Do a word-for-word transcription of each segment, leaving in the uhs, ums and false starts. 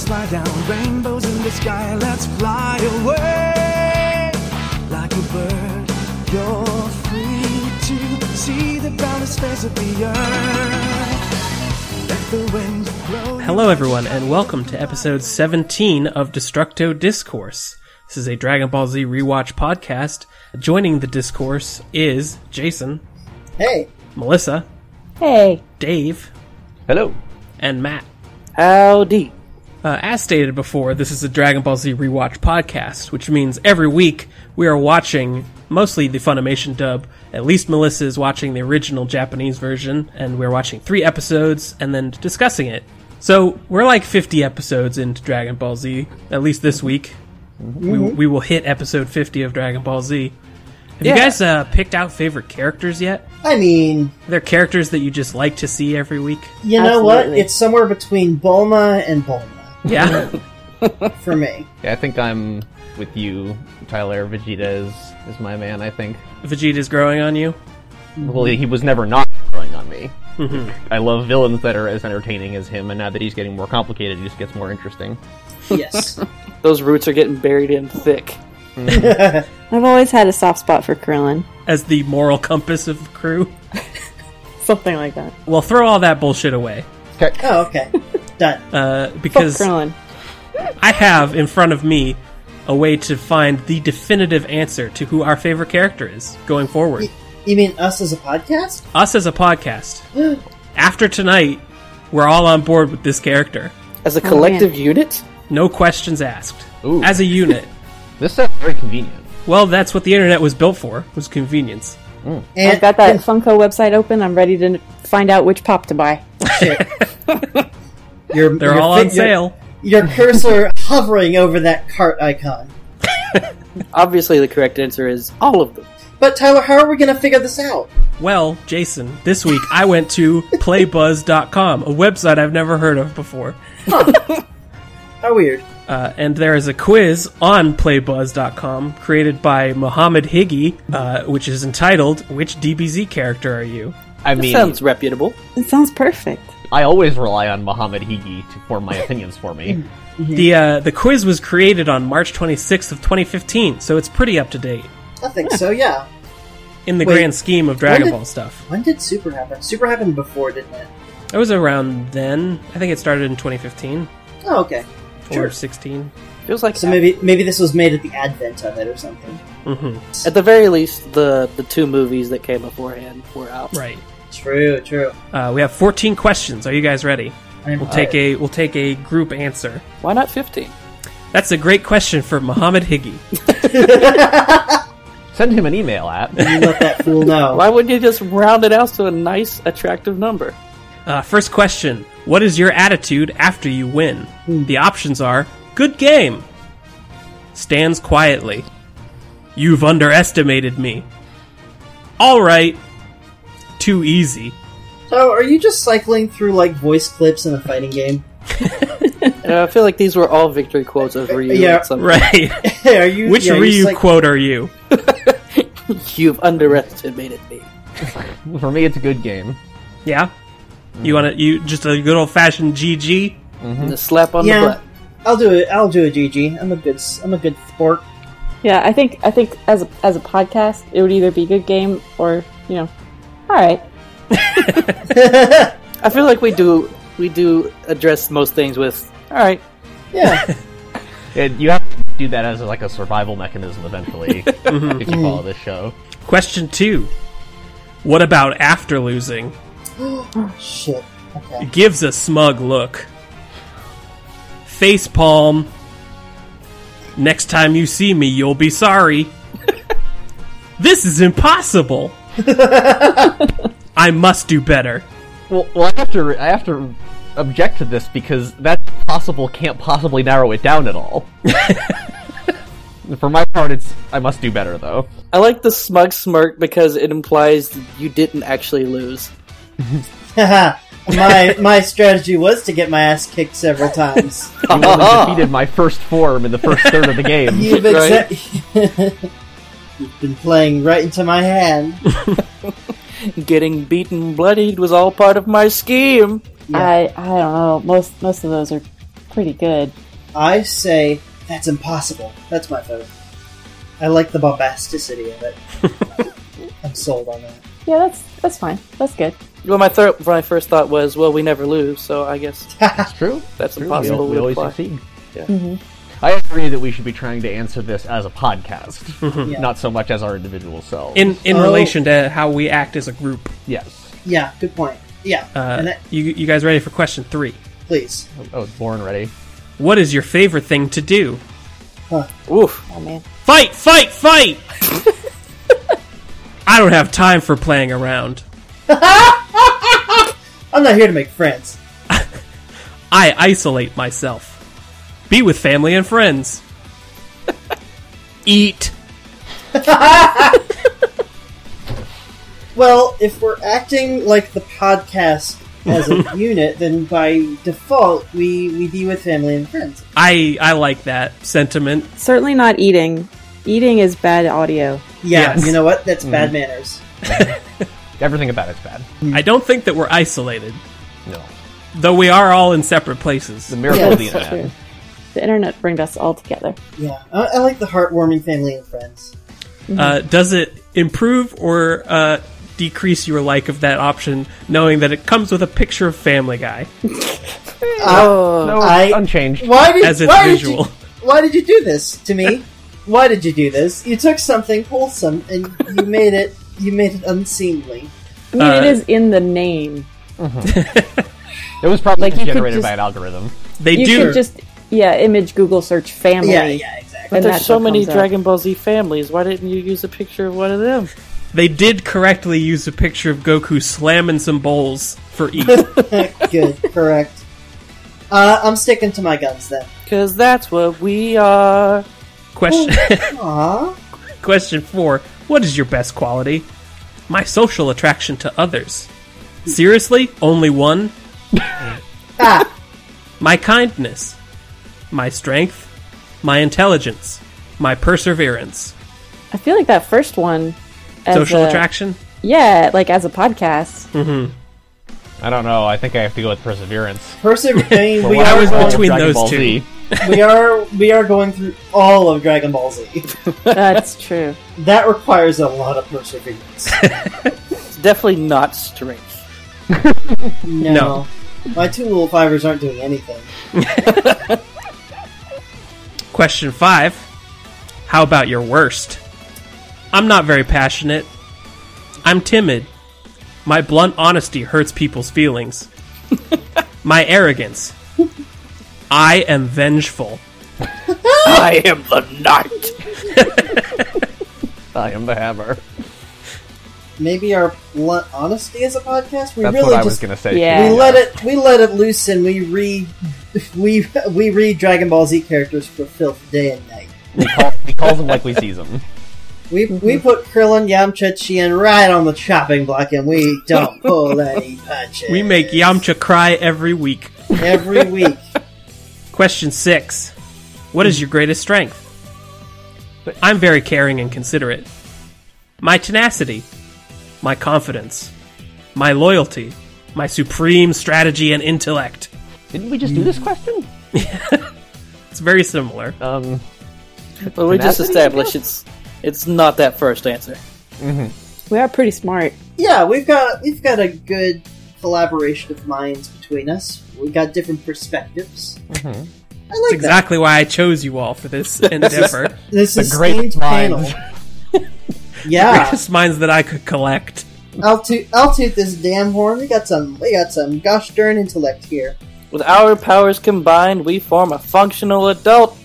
slide down, rainbows in the sky, let's fly away. Like a bird, you're free to see the boundless face of the earth. Let the wind blow. Hello everyone, and welcome to episode seventeen of Destructo Discourse. This is a Dragon Ball Z rewatch podcast. Joining the discourse is Jason. Hey. Melissa. Hey. Dave. Hello. And Matt. Howdy. Uh, as stated before, this is a Dragon Ball Z rewatch podcast, which means every week we are watching mostly the Funimation dub. At least Melissa is watching the original Japanese version, and we're watching three episodes and then discussing it. So we're like fifty episodes into Dragon Ball Z, at least this week. Mm-hmm. We, we will hit episode fifty of Dragon Ball Z. Have yeah. you guys uh, picked out favorite characters yet? I mean... Are there characters that you just like to see every week? You know Absolutely. what? It's somewhere between Bulma and Bulma. Yeah. For me. Yeah, I think I'm with you, Tyler. Vegeta is, is my man, I think. Vegeta's growing on you? Well, he was never not growing on me. Mm-hmm. I love villains that are as entertaining as him, and now that he's getting more complicated, he just gets more interesting. Yes. Those roots are getting buried in thick. Mm-hmm. I've always had a soft spot for Krillin. As the moral compass of the crew? Something like that. Well, throw all that bullshit away. Okay. Oh, okay. Done. Uh, because Fuck Krillin. I have in front of me a way to find the definitive answer to who our favorite character is going forward. Y- you mean us as a podcast? Us as a podcast. After tonight, we're all on board with this character. As a collective oh, unit? No questions asked. Ooh. As a unit. This sounds very convenient. Well, that's what the internet was built for, was convenience. Mm. And I've got that and Funko website open. I'm ready to find out which pop to buy. You're, They're you're all fi- on sale. Your, your cursor hovering over that cart icon. Obviously, the correct answer is all of them. But Tyler, how are we going to figure this out? Well, Jason, this week I went to play buzz dot com, a website I've never heard of before. Huh. How weird. Uh, and there is a quiz on play buzz dot com created by Mohammed Higgy, uh, which is entitled, Which D B Z character are you? I that mean, sounds reputable. It sounds perfect. I always rely on Mohammed Higgy to form my opinions for me. Mm-hmm. The uh, the quiz was created on March twenty-sixth of twenty fifteen, so it's pretty up to date. I think so, yeah. In the Wait, grand scheme of Dragon did, Ball stuff. When did Super happen? Super happened before, didn't it? It was around then. I think it started in twenty fifteen. Oh, okay. Or Sure. sixteen. Feels like so maybe maybe this was made at the advent of it or something. Mm-hmm. At the very least, the, the two movies that came beforehand were out. Right. True, true. Uh, we have fourteen questions. Are you guys ready? I'm We'll take a we'll take a group answer. Why not fifteen? That's a great question for Mohammed Higgy. Send him an email at. You let that fool know. Why wouldn't you just round it out to a nice, attractive number? Uh, first question. What is your attitude after you win? Hmm. The options are, good game. Stands quietly. You've underestimated me. Alright. Too easy. So, are you just cycling through, like, voice clips in a fighting game? uh, I feel like these were all victory quotes of Ryu. Yeah, at some right. Are you, Which yeah, Ryu like... quote are you? You've underestimated me. For me, it's a good game. Yeah? You want to, you, just a good old fashioned G G? Mm-hmm. The slap on yeah, the butt. I'll do it. I'll do a G G. I'm a good, I'm a good sport. Yeah, I think I think as a, as a podcast, it would either be good game or, you know, alright. I feel like we do we do address most things with alright. Yeah. And you have to do that as like a survival mechanism eventually if you follow this show. Question two. What about after losing? Oh, shit. Okay. Gives a smug look. Face palm. Next time you see me, you'll be sorry. This is impossible. I must do better. Well, well, I have to, I have to object to this because that possible can't possibly narrow it down at all. For my part, it's I must do better though. I like the smug smirk because it implies you didn't actually lose. my my strategy was to get my ass kicked several times. You only defeated my first form in the first third of the game. You've, exa- You've been playing right into my hand. Getting beaten bloodied was all part of my scheme. Yeah. I I don't know. Most most of those are pretty good. I say that's impossible. That's my vote. I like the bombasticity of it. I'm sold on that. Yeah, that's that's fine. That's good. Well, my third, my first thought was, well, we never lose, so I guess That's true. that's True. impossible. We, we to always apply. succeed. Yeah. Mm-hmm. I agree that we should be trying to answer this as a podcast, Yeah. not so much as our individual selves. In in Oh. relation to how we act as a group. yes. Yeah, good point. Yeah, Uh, and that, you you guys ready for question three? please. Oh, born ready. What is your favorite thing to do? Oof. Oh man. Fight! Fight! Fight! I don't have time for playing around. I'm not here to make friends. I isolate myself. Be with family and friends. Eat. Well, if we're acting like the podcast as a unit, then by default, we, we be with family and friends. I I like that sentiment. Certainly not eating. Eating is bad audio. Yeah, Yes. you know what? That's bad manners. Everything about it's bad. I don't think that we're isolated, No. though we are all in separate places. The miracle Yeah, of the That's internet. true. The internet brings us all together. Yeah, I, I like the heartwarming family and friends. Uh, does it improve or uh, decrease your like of that option, knowing that it comes with a picture of Family Guy Oh, No, I- unchanged. Why did as its why visual? Did you, why did you do this to me? Why did you do this? You took something wholesome and you made it you made it unseemly. I mean, Uh, it is in the name. It was probably Like, just you could generated just- by an algorithm. They You do. could just, yeah, image Google search family. Yeah, yeah, exactly. but and there's that's so what many comes up. Dragon Ball Z families. Why didn't you use a picture of one of them? They did correctly use a picture of Goku slamming some bowls for eat. Good, correct. Uh, I'm sticking to my guns then. Because that's what we are. Question Aww. Question four. What is your best quality? My social attraction to others. Seriously? Only one? Ah, My kindness. My strength. My intelligence. My perseverance. I feel like that first one. As Social a- attraction? Yeah, like as a podcast. I don't know. I think I have to go with perseverance. persever- I mean, we I are was going, between Dragon those Ball two. Z. we are we are going through all of Dragon Ball Z. That's true. That requires a lot of perseverance. It's definitely not strength. No. No. My two little fivers aren't doing anything. Question five. How about your worst? I'm not very passionate. I'm timid. My blunt honesty hurts people's feelings. My arrogance. I am vengeful. I am the knight. I am the hammer. Maybe our blunt honesty as a podcast. We That's really what I just was going to say. Yeah. we let it we let it loose and we read we we read Dragon Ball Z characters for filth day and night. We call, we calls them like we sees them. We we put Krillin, Yamcha, Chien right on the chopping block and we don't pull any punches. We make Yamcha cry every week. every week. Question six. What is your greatest strength? I'm very caring and considerate. My tenacity. My confidence. My loyalty. My supreme strategy and intellect. Didn't we just do this question? It's very similar. Um, But we just Tenacity, I established guess? it's it's not that first answer. We are pretty smart. Yeah, we've got we've got a good collaboration of minds between us. We've got different perspectives. I like That's exactly why I chose you all for this endeavor. that. This the is great themed panel. minds. Yeah, Greatest minds that I could collect. I'll toot I'll toot this damn horn. We got some we got some gosh darn intellect here. With our powers combined, we form a functional adult.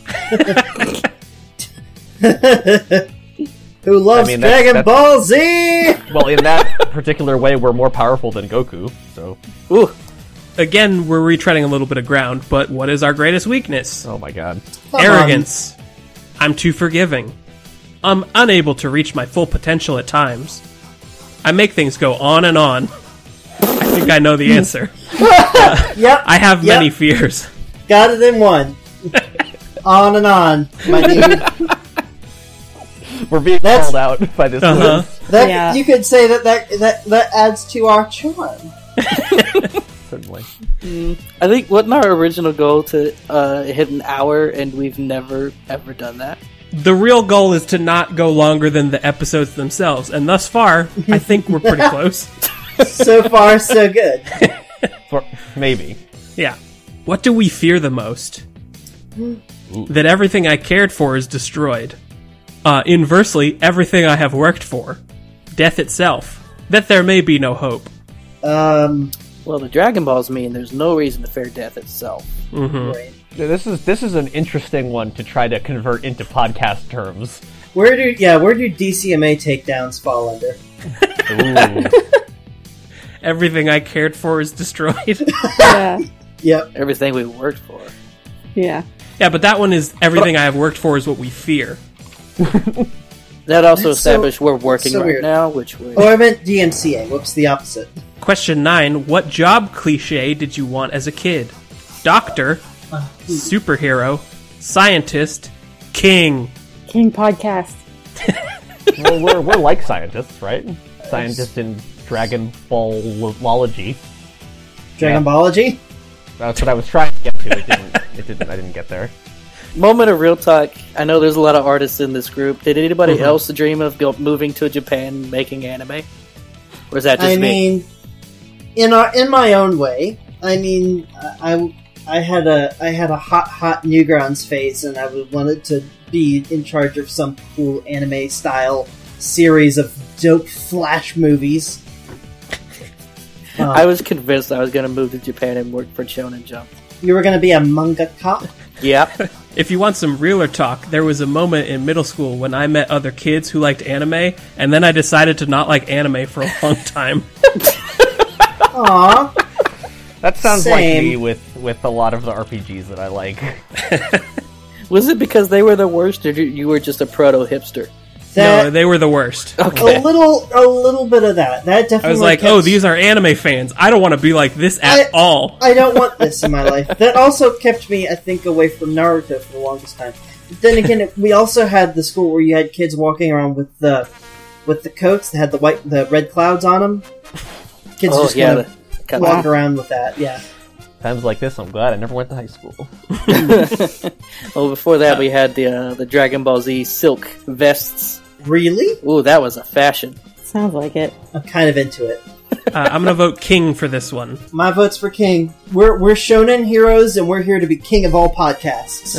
Who loves I mean, that's- Dragon that's- Ball Z? Well, in that particular way, we're more powerful than Goku. So, Ooh, Again, we're retreading a little bit of ground, but what is our greatest weakness? oh my god. Come Arrogance. I'm too forgiving. I'm unable to reach my full potential at times. I make things go on and on. I think I know the answer. on. Yep, I have Yep. many fears. got it in one. On and on, my dude. We're being That's- called out by this. Uh-huh. list. That Yeah. you could say that, that that that adds to our charm. Certainly. I think wasn't our original goal to uh, hit an hour, and we've never ever done that. The real goal is to not go longer than the episodes themselves, and thus far, I think we're pretty close. So far, so good. For, maybe. Yeah. What do we fear the most? That everything I cared for is destroyed. Uh, inversely, everything I have worked for. Death itself. That there may be no hope. Um, Well, the Dragon Balls mean there's no reason to fear death itself. Mm-hmm. right. This is this is an interesting one to try to convert into podcast terms. Where do yeah? Where do D C M A takedowns fall under? Ooh. Everything I cared for is destroyed. Yeah. Yep. Everything we worked for. Yeah. Yeah, but that one is everything I have worked for is what we fear. That also That's so- established we're working so right weird. now, which we Oh, I meant D M C A. Whoops, the opposite. Question nine. What job cliche did you want as a kid? Doctor, superhero, scientist, king. King podcast. well, we're we're like scientists, right? Scientists in Dragon Ballology. Dragon Ballology? That's what I was trying to get to. It didn't. It didn't. I didn't get there. Moment of real talk. I know there's a lot of artists in this group. Did anybody Mm-hmm. else dream of go- moving to Japan and making anime? Or is that just I me? mean, in our in my own way. I mean, I, I had a I had a hot hot Newgrounds phase, and I would wanted to be in charge of some cool anime style series of dope flash movies. Um, I was convinced I was going to move to Japan and work for Shonen Jump. you were going to be a mangaka. Yep. If you want some realer talk, there was a moment in middle school when I met other kids who liked anime, and then I decided to not like anime for a long time. Aw, That sounds Same. like me with with a lot of the R P Gs that I like. Was it because they were the worst, or you were just a proto hipster? that No, they were the worst. a little a little bit of that. That definitely I was like, kept- oh, these are anime fans. I don't want to be like this at I- all. I don't want this in my life. That also kept me, I think, away from Naruto for the longest time. But then again, we also had the school where you had kids walking around with the with the coats that had the white, the red clouds on them. Kids Oh, just yeah. kind the- of kind walk around with that. Yeah. Times like this, I'm glad I never went to high school. Well, before that, we had the uh, the Dragon Ball Z silk vests. Really? Ooh, that was a fashion. Sounds like it. I'm kind of into it. Uh, I'm gonna vote King for this one. My vote's for King. We're we're shonen heroes, and we're here to be king of all podcasts.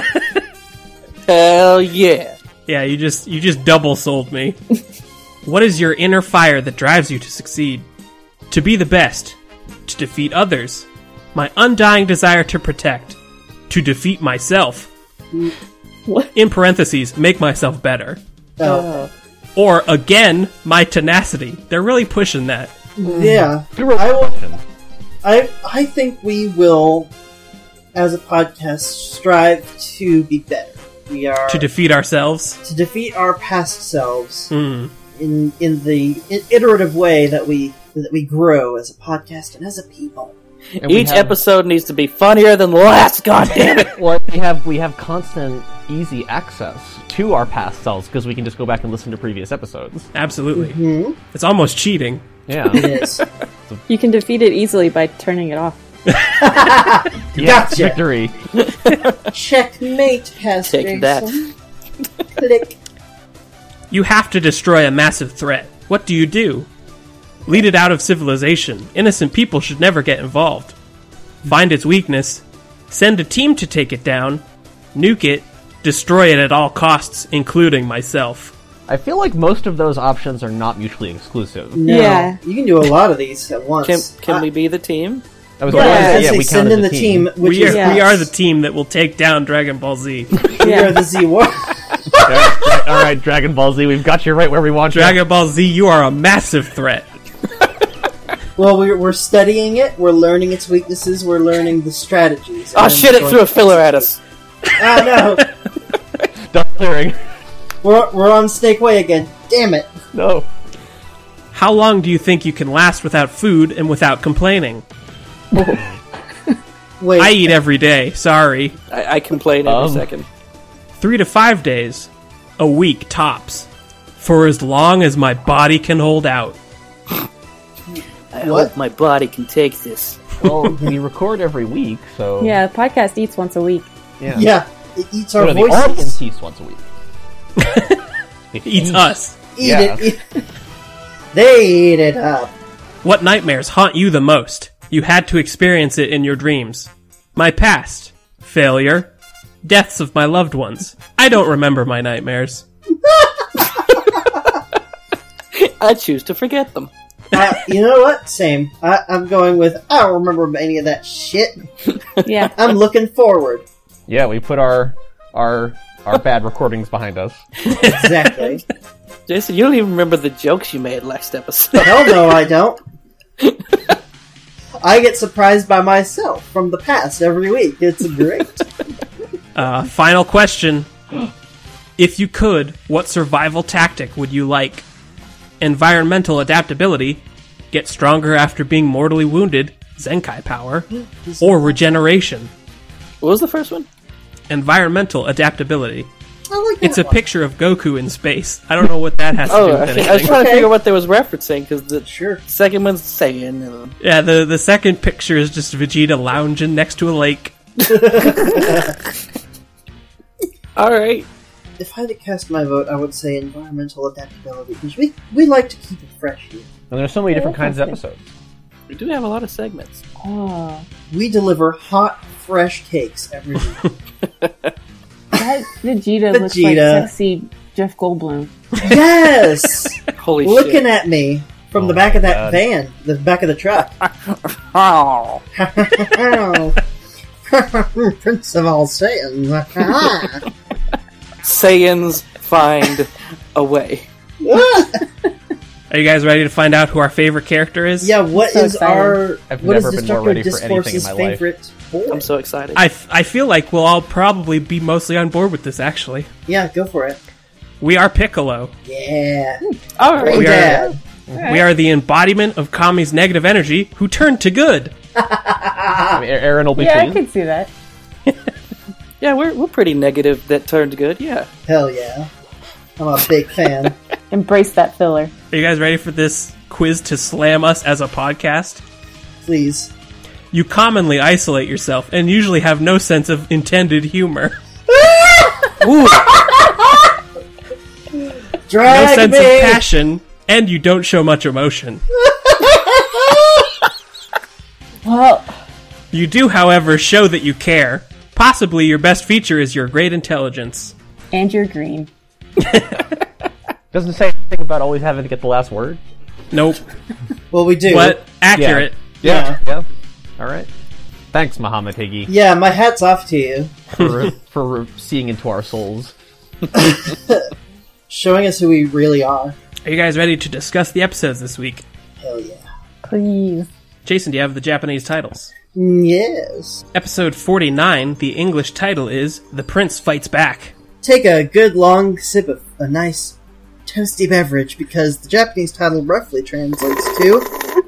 Hell yeah. Yeah, you just you just double sold me. What is your inner fire that drives you to succeed? To be the best. To defeat others. My undying desire to protect. To defeat myself. What? In parentheses, make myself better. Oh, Or, again, my tenacity. They're really pushing that. yeah. Hero I will. question. I I think we will, as a podcast, strive to be better. We are To defeat ourselves. to defeat our past selves Mm. in in the i- iterative way that we that we grow as a podcast and as a people. And we Each have- episode needs to be funnier than the last, goddammit! Well, we have we have constant, easy access to our past selves because we can just go back and listen to previous episodes. Absolutely. Hmm? It's almost cheating. Yeah, It is. You can defeat it easily by turning it off. yes, Gotcha. victory. Checkmate, has Take that. Click. You have to destroy a massive threat. What do you do? Lead it out of civilization. Innocent people should never get involved. Find its weakness. Send a team to take it down. Nuke it. Destroy it at all costs, including myself. I feel like most of those options are not mutually exclusive. No, Yeah. you can do a lot of these at once. Can, can I- we be the team? I was Yeah, gonna I say, was yeah, gonna we say, count send as in a the team, which We are, is Yeah. we are the team that will take down Dragon Ball Z. we Yeah. are the Z War. All right, Dragon Ball Z, we've got you right where we want you. Dragon Ball Z, you are a massive threat. Well, we're, we're studying it. We're learning its weaknesses. We're learning the strategies. Oh and shit, it going- threw a filler at us. Oh no, Done clearing. we're we're on Snake Way again. Damn it! No. How long do you think you can last without food and without complaining? Wait, I eat every day, sorry. I, I complain every Um. second. Three to five days. A week, tops. For as long as my body can hold out. I What? hope my body can take this. Well, we record every week, so Yeah, the podcast eats once a week. yeah. Yeah, it eats No, our no, the audience voices. eats once a week. It Eats us. Eat Yeah. it. Eat. They eat it up. What nightmares haunt you the most? You had to experience it in your dreams. My past. Failure. Deaths of my loved ones. I don't remember my nightmares. I choose to forget them. Uh, you know what? Same. I, I'm going with. I don't remember any of that shit. Yeah. I'm looking forward. Yeah, we put our our our bad recordings behind us. Exactly. Jason, you don't even remember the jokes you made last episode. Hell no, I don't. I get surprised by myself from the past every week. It's great. Uh, final question. If you could, what survival tactic would you like? Environmental adaptability, get stronger after being mortally wounded, Zenkai power, or regeneration. What was the first one? Environmental adaptability. I like It's that a one. picture of Goku in space. I don't know what that has to do Oh, I, with think- I was anything. trying to Okay. figure what they was referencing, because the Sure. second one's saying... Uh, Yeah, the, the second picture is just Vegeta lounging next to a lake. Alright. If I had to cast my vote, I would say environmental adaptability because we we like to keep it fresh here. And there's so many different kinds of interesting. episodes. We do have a lot of segments. Oh, We deliver hot, fresh cakes every week. that Vegeta, looks like Vegeta. sexy Jeff Goldblum. Yes, Holy looking shit. at me from the Oh back of my that God. van, the back of the truck. Oh. Prince of all Satan. Saiyans find a way. Are you guys ready to find out who our favorite character is? Yeah, what So is excited. our I've what is never been Destructor more ready for anything in Discourse's my life. favorite boy? I'm so excited. I, f- I feel like we'll all probably be mostly on board with this, actually. Yeah, go for it. We are Piccolo. Yeah, Alright. We are, Dad. we are the embodiment of Kami's negative energy who turned to good. I mean, Aaron will be Yeah, I pleased. could see that. Yeah, we're, we're pretty negative that turned good, yeah. hell yeah. I'm a big fan. Embrace that filler. Are you guys ready for this quiz to slam us as a podcast? Please. You commonly isolate yourself and usually have no sense of intended humor. Drag No sense me. of passion, and you don't show much emotion. Well, You do, however, show that you care. Possibly your best feature is your great intelligence. and you're green. Doesn't say anything about always having to get the last word. Nope. Well, we do. But accurate. Yeah. Yeah. All right. Thanks, Muhammad Higgy, Yeah, my hat's off to you. for for seeing into our souls. Showing us who we really are. Are you guys ready to discuss the episodes this week? Hell yeah. Please. Jason, do you have the Japanese titles? Yes. Episode forty-nine, the English title is The Prince Fights Back. Take a good long sip of a nice toasty beverage because the Japanese title roughly translates to.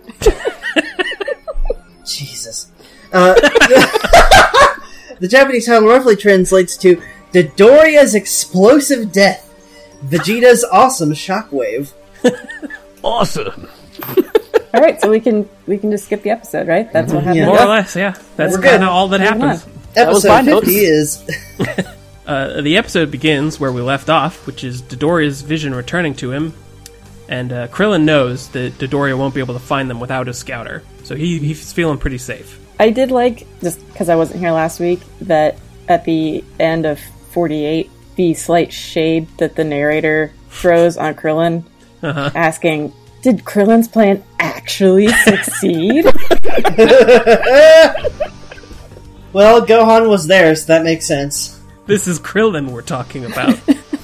Jesus. Uh, the Japanese title roughly translates to Dodoria's Explosive Death, Vegeta's Awesome Shockwave. Awesome. All right, so we can we can just skip the episode, right? That's what happened. Yeah. More or less, yeah. That's We're kind good. of all that Move happens. That was my Episode notes. fifty is. Uh, the episode begins where we left off, which is Dodoria's vision returning to him, and uh, Krillin knows that Dodoria won't be able to find them without a scouter, so he, he's feeling pretty safe. I did like, just because I wasn't here last week, that at the end of forty-eight, the slight shade that the narrator throws on Krillin, Uh-huh. asking, did Krillin's plan actually succeed? Well, Gohan was there, so that makes sense. This is Krillin we're talking about.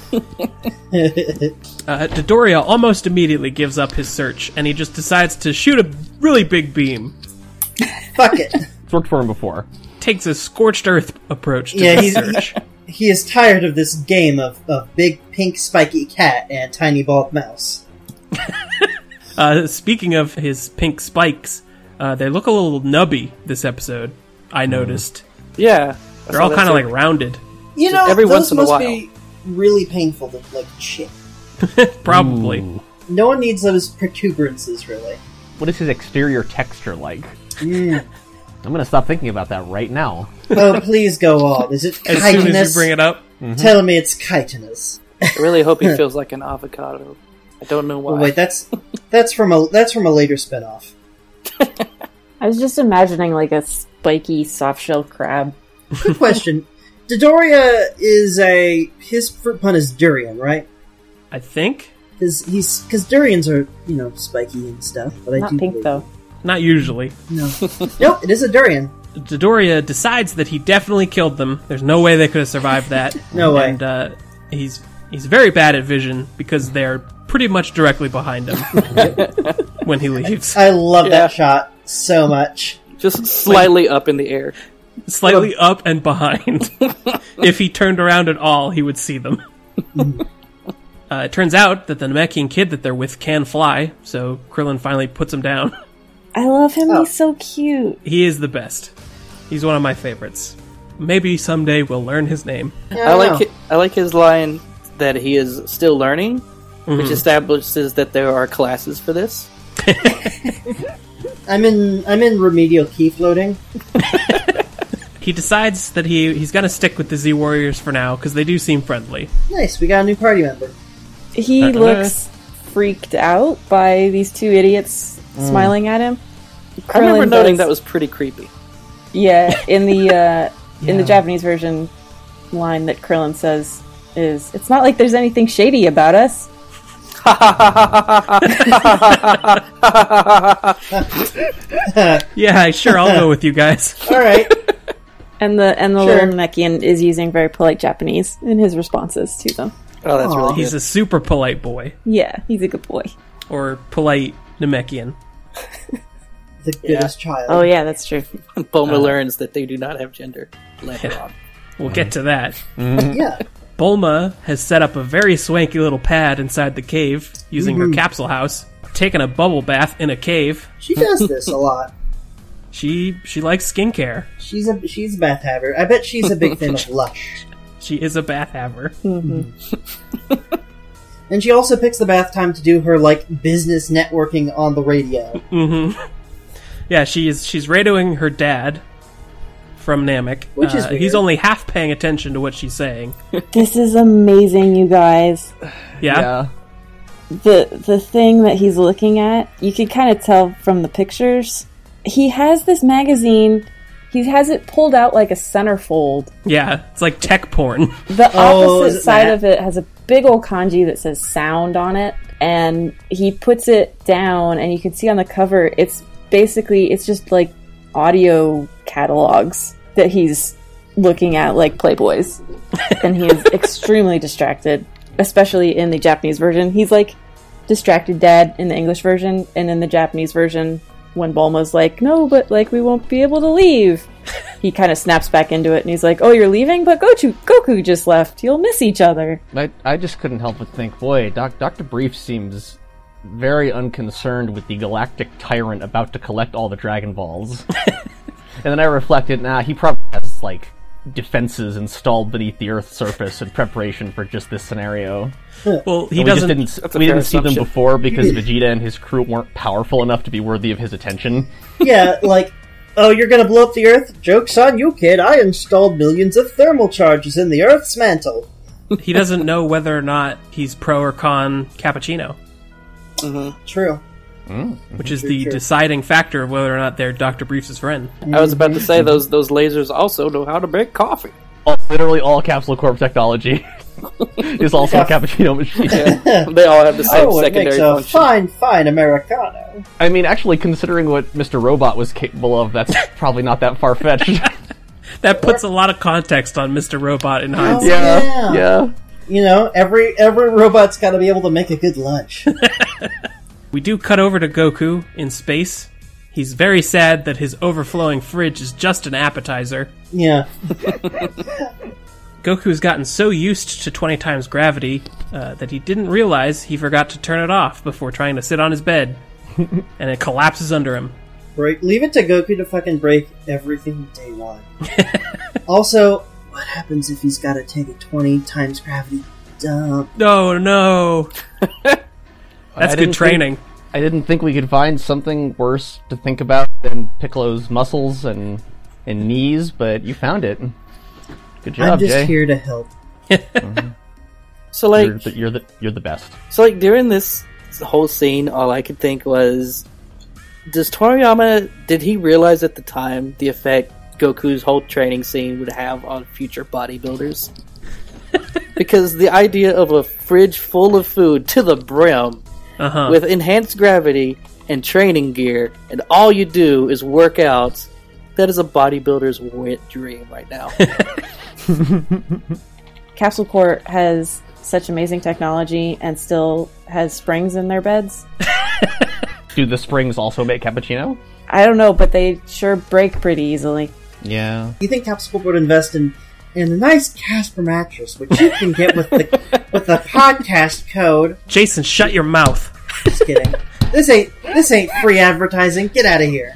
uh, Dodoria almost immediately gives up his search, and he just decides to shoot a really big beam. Fuck it. It's worked for him before. Takes a scorched earth approach to Yeah, the he's- search. He is tired of this game of, of big pink spiky cat and tiny bald mouse. Uh, speaking of his pink spikes, uh, they look a little nubby this episode, I noticed. Yeah. I They're saw all that kind of too. like rounded. You know, Every those once in a must while. be really painful to like shit. Probably. Ooh. No one needs those protuberances, really. What is his exterior texture like? Mm. I'm gonna stop thinking about that right now. Oh, please go on. Is it As chitinous? soon as you bring it up. Tell me it's chitinous. I really hope he feels like an avocado. I don't know why. Oh, wait, that's that's from a that's from a later spinoff. I was just imagining like a spiky soft-shell crab. Good question. Dodoria is a his fruit pun is durian, right? I think. Because he's because durians are you know spiky and stuff. But I Not do pink believe- Uh, though. Not usually. No, nope, it is a durian. Dodoria decides that he definitely killed them. There's no way they could have survived that. No way. And uh, he's he's very bad at vision because they're pretty much directly behind him when he leaves. I love Yeah. that shot so much. Just slightly up in the air. Slightly up and behind. If he turned around at all, he would see them. uh, it turns out that the Namekian kid that they're with can fly, so Krillin finally puts him down. I love him. Oh. He's so cute. He is the best. He's one of my favorites. Maybe someday we'll learn his name. Yeah, I like know. hi- I like his line that he is still learning, which establishes that there are classes for this. I'm in I'm in remedial key floating. He decides that he he's going to stick with the Z Warriors for now because they do seem friendly. Nice, we got a new party member. He Uh-uh. looks freaked out by these two idiots smiling at him. I remember Krillin noting does- that was pretty creepy. Yeah, in the uh, in the Yeah. Japanese version, line that Krillin says is, "It's not like there's anything shady about us." Yeah, sure, I'll go with you guys. All right. And the and the Sure. little Namekian is using very polite Japanese in his responses to them. Oh, that's Aw. really He's good. a super polite boy. Yeah, he's a good boy. Or polite Namekian. The goodest child. Oh yeah, that's true. Bulma Uh, learns that they do not have gender later on. We'll get to that. Yeah. Bulma has set up a very swanky little pad inside the cave using her capsule house, taken a bubble bath in a cave. She does this a lot. She she likes skincare. She's a she's a bath haver. I bet she's a big fan of Lush. She is a bath haver. And she also picks the bath time to do her like business networking on the radio. Yeah, she is. She's radioing her dad from Namek. Which is Uh, weird. he's only half paying attention to what she's saying. This is amazing, you guys. Yeah, Yeah. The the thing that he's looking at, you can kind of tell from the pictures. He has this magazine. He has it pulled out like a centerfold. yeah. It's like tech porn. The Oh, is opposite it side that? of it has a big old kanji that says sound on it, and he puts it down, and you can see on the cover, it's basically, it's just like audio catalogs that he's looking at like Playboys. And he is extremely distracted, especially in the Japanese version. He's like distracted dad in the English version, and in the Japanese version, when Bulma's like, no, but like we won't be able to leave, he kind of snaps back into it and he's like, oh, you're leaving? But Goku, Goku just left. You'll miss each other. I, I just couldn't help but think, boy, Doc, Doctor Brief seems very unconcerned with the galactic tyrant about to collect all the Dragon Balls. And then I reflected, nah, he probably has, like, defenses installed beneath the Earth's surface in preparation for just this scenario. Well, he And we doesn't. just didn't, a we fair didn't see them assumption. before because Vegeta and his crew weren't powerful enough to be worthy of his attention. Yeah, like, oh, you're gonna blow up the Earth? Joke's on you, kid. I installed millions of thermal charges in the Earth's mantle. He doesn't know whether or not he's pro or con Cappuccino, True. which is True, the true. deciding factor of whether or not they're Doctor Briefs' friend. I was about to say those those lasers also know how to make coffee. All, literally all Capsule Corp technology is also a cappuccino machine. They all have the same Oh, it secondary makes a function. fine, fine Americano. I mean, actually, considering what Mister Robot was capable of, that's probably not that far-fetched. That puts a lot of context on Mister Robot in hindsight. yeah, Yeah. yeah. You know, every every robot's gotta be able to make a good lunch. We do cut over to Goku in space. He's very sad that his overflowing fridge is just an appetizer. Yeah. Goku's gotten so used to twenty times gravity uh, that he didn't realize he forgot to turn it off before trying to sit on his bed. And it collapses under him. Break. Leave it to Goku to fucking break everything day one. Also, what happens if he's gotta take a twenty times gravity dump? No, no. That's I good didn't training. Think, I didn't think we could find something worse to think about than Piccolo's muscles and and knees, but you found it. Good job, I'm just Jay. here to help. So like, You're the, you're the you're the best. so like during this whole scene, all I could think was, does Toriyama, did he realize at the time the effect Goku's whole training scene would have on future bodybuilders? Because the idea of a fridge full of food to the brim Uh-huh. with enhanced gravity and training gear, and all you do is work out, that is a bodybuilder's wet dream right now. Capsule Corp has such amazing technology and still has springs in their beds. Do the springs also make cappuccino? I don't know, but they sure break pretty easily. Yeah. You think Capsule would invest in in a nice Casper mattress, which you can get with the with the podcast code? Jason, shut your mouth. Just kidding. This ain't this ain't free advertising. Get out of here.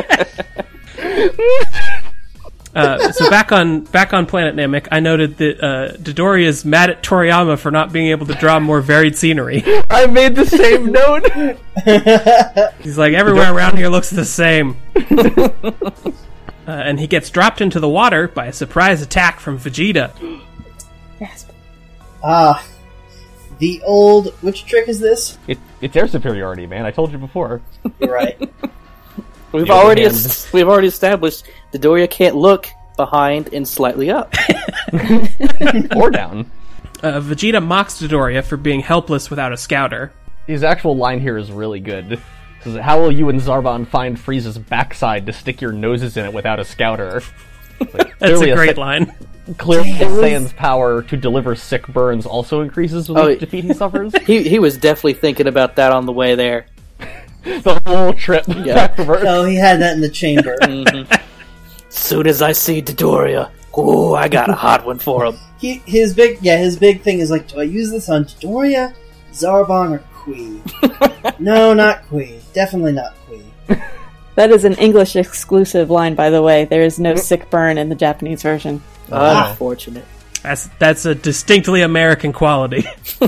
Uh, so back on back on Planet Namek, I noted that uh, Dodoria is mad at Toriyama for not being able to draw more varied scenery. I made the same note. He's like, everywhere around here looks the same. uh, and he gets dropped into the water by a surprise attack from Vegeta. Yes. Ah, the old. Which trick is this? It, it's air superiority, man. I told you before. You're right. We've The other already hand- es- we've already established Dodoria can't look behind and slightly up. Or down. Uh, Vegeta mocks Dodoria for being helpless without a scouter. His actual line here is really good. Says, how will you and Zarbon find Frieza's backside to stick your noses in it without a scouter? Like, That's clearly a great Sa- line. Clearly, Saiyan's power to deliver sick burns also increases with Oh, each defeat he suffers. He he was definitely thinking about that on the way there. The whole trip back to Earth. Oh, he had that in the chamber. Soon as I see Dodoria, ooh, I got a hot one for him. He, his big, yeah, his big thing is like, do I use this on Dodoria, Zarbon, or Kui? No, not Kui. Definitely not Kui. That is an English exclusive line, by the way. There is no sick burn in the Japanese version. Unfortunate. That's that's a distinctly American quality.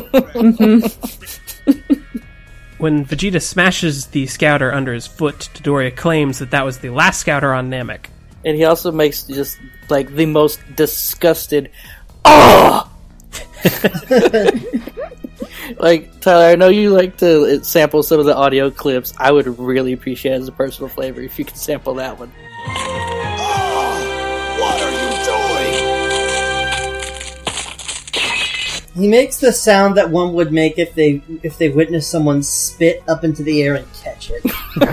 When Vegeta smashes the scouter under his foot, Dodoria claims that that was the last scouter on Namek. And he also makes just like the most disgusted oh like, Tyler, I know you like to sample some of the audio clips. I would really appreciate it as a personal flavor if you could sample that one. What are you doing? He makes the sound that one would make if they if they witness someone spit up into the air and catch it.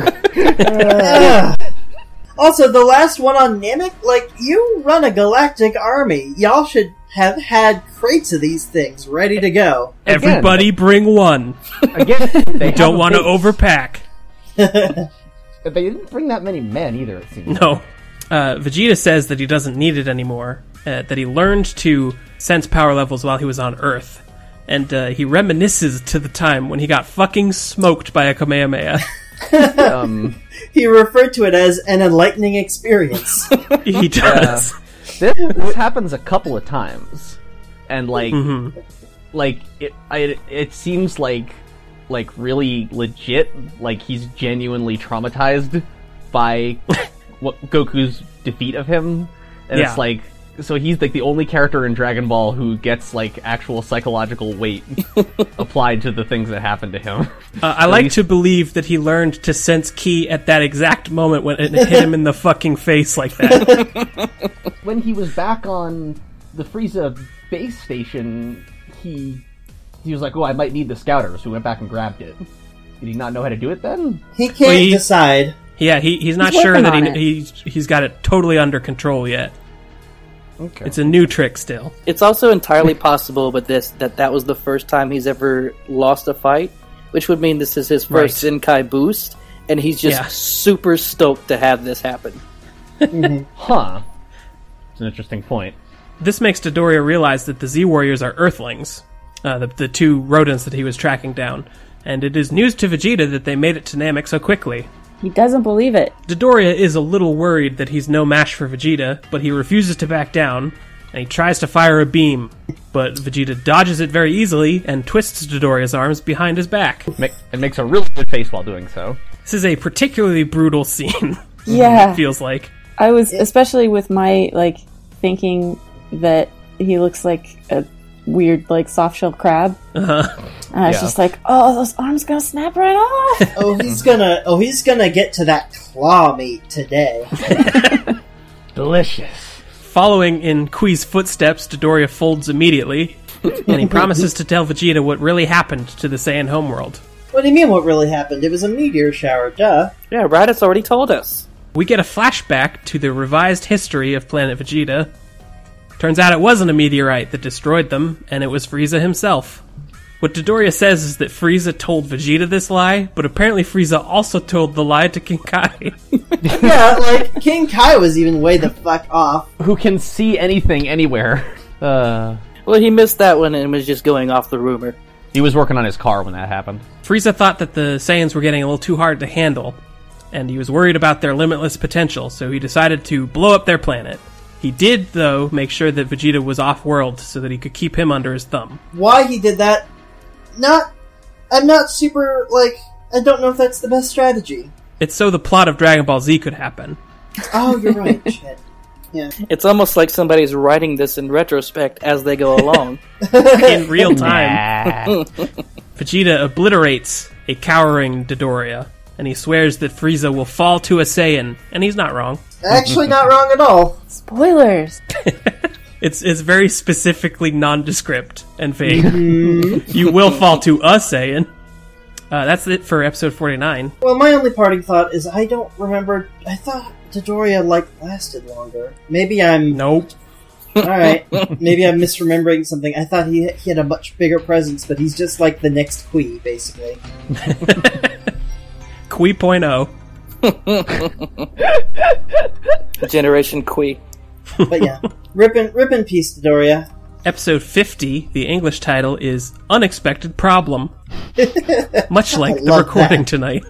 Ugh. Also, the last one on Namek, like, you run a galactic army. Y'all should have had crates of these things ready to go. Everybody bring one. Again, they have Don't a want to base. overpack. They didn't bring that many men either, it seems. No. Uh, Vegeta says that he doesn't need it anymore, uh, that he learned to sense power levels while he was on Earth. And uh, he reminisces to the time when he got fucking smoked by a Kamehameha. Um, He referred to it as an enlightening experience. He does. this, this happens a couple of times, and like, Mhm. like it, I, it seems like, like really legit. Like he's genuinely traumatized by what Goku's defeat of him, and Yeah. it's like, so he's like the only character in Dragon Ball who gets like actual psychological weight applied to the things that happen to him. Uh, I At like least- to believe that he learned to sense ki at that exact moment when it hit him in the fucking face like that. When he was back on the Frieza base station, he he was like, "Oh, I might need the scouter," so he went back and grabbed it. Did he not know how to do it then? He can't Well, he- decide. Yeah, he, he's not He's sure working that on he, it. he's, he's got it totally under control yet. Okay. It's a new trick still. It's also entirely possible, but this that that was the first time he's ever lost a fight, which would mean this is his first Right. Zenkai boost, and he's just Yeah. super stoked to have this happen. Huh. It's an interesting point. This makes Dodoria realize that the Z-Warriors are Earthlings, uh, the, the two rodents that he was tracking down, and it is news to Vegeta that they made it to Namek so quickly. He doesn't believe it. Dodoria is a little worried that he's no match for Vegeta, but he refuses to back down, and he tries to fire a beam, but Vegeta dodges it very easily and twists Dodoria's arms behind his back. And makes a really good face while doing so. This is a particularly brutal scene. Yeah. It feels like. I was, especially with my, like, thinking that he looks like a weird, like, soft-shelled crab. Uh-huh. And I was Yeah. just like, oh, those arms gonna snap right off! Oh, he's gonna. Oh, he's gonna get to that claw meat today. Delicious. Following in Kui's footsteps, Dodoria folds immediately, and he promises to tell Vegeta what really happened to the Saiyan homeworld. What do you mean? What really happened? It was a meteor shower. Duh. Yeah, Raditz already told us. We get a flashback to the revised history of Planet Vegeta. Turns out it wasn't a meteorite that destroyed them, and it was Frieza himself. What Dodoria says is that Frieza told Vegeta this lie, but apparently Frieza also told the lie to King Kai. Yeah, like King Kai was even way the fuck off. Who can see anything anywhere. Uh, Well, he missed that one and was just going off the rumor. he was working on his car when that happened. Frieza thought that the Saiyans were getting a little too hard to handle, and he was worried about their limitless potential, so he decided to blow up their planet. He did, though, make sure that Vegeta was off-world so that he could keep him under his thumb. Why he did that? Not. I'm not super like. I don't know if that's the best strategy. It's so the plot of Dragon Ball Z could happen. Oh, you're right. Shit. Yeah. It's almost like somebody's writing this in retrospect as they go along. In real time. Nah. Vegeta obliterates a cowering Dodoria, and he swears that Frieza will fall to a Saiyan, and he's not wrong. Actually, not wrong at all. Spoilers! It's it's very specifically nondescript and vague. You will fall to a Saiyan. Uh, that's it for episode forty-nine. Well, my only parting thought is I don't remember. I thought Dodoria like lasted longer. Maybe I'm. Nope. All right. Maybe I'm misremembering something. I thought he he had a much bigger presence, but he's just like the next Kui, basically. Kui point oh. Generation Kui. But yeah, rip in, rip in peace, Dodoria. Episode fifty, the English title is Unexpected Problem. Much like the love recording that. tonight.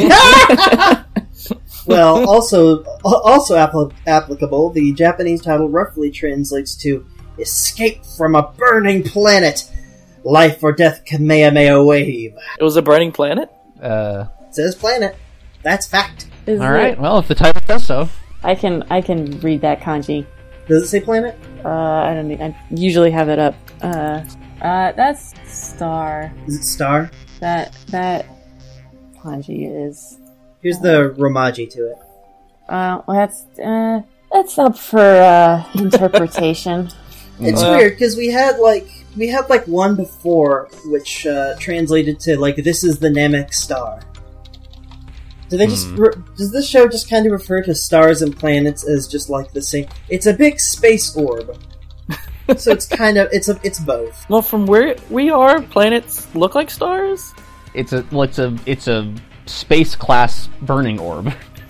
Well, also also appli- applicable, the Japanese title roughly translates to "Escape from a Burning Planet, Life or Death Kamehameha Wave." It was a burning planet? Uh, It says planet. That's fact. Is all right. it- Well, if the title says so. I can I can read that kanji. Does it say planet? Uh, I don't. I usually have it up. Uh, uh, that's star. Is it star? That that kanji is. Here's the Romaji to it. Uh, well, that's uh, that's up for uh, interpretation. It's Well- weird because we had like we had like one before which uh, translated to like this is the Namek star. Do they just re- does this show just kind of refer to stars and planets as just like the same? It's a big space orb, so it's kind of it's a it's both. Well, from where we are, planets look like stars? It's a well, it's a it's a space class burning orb.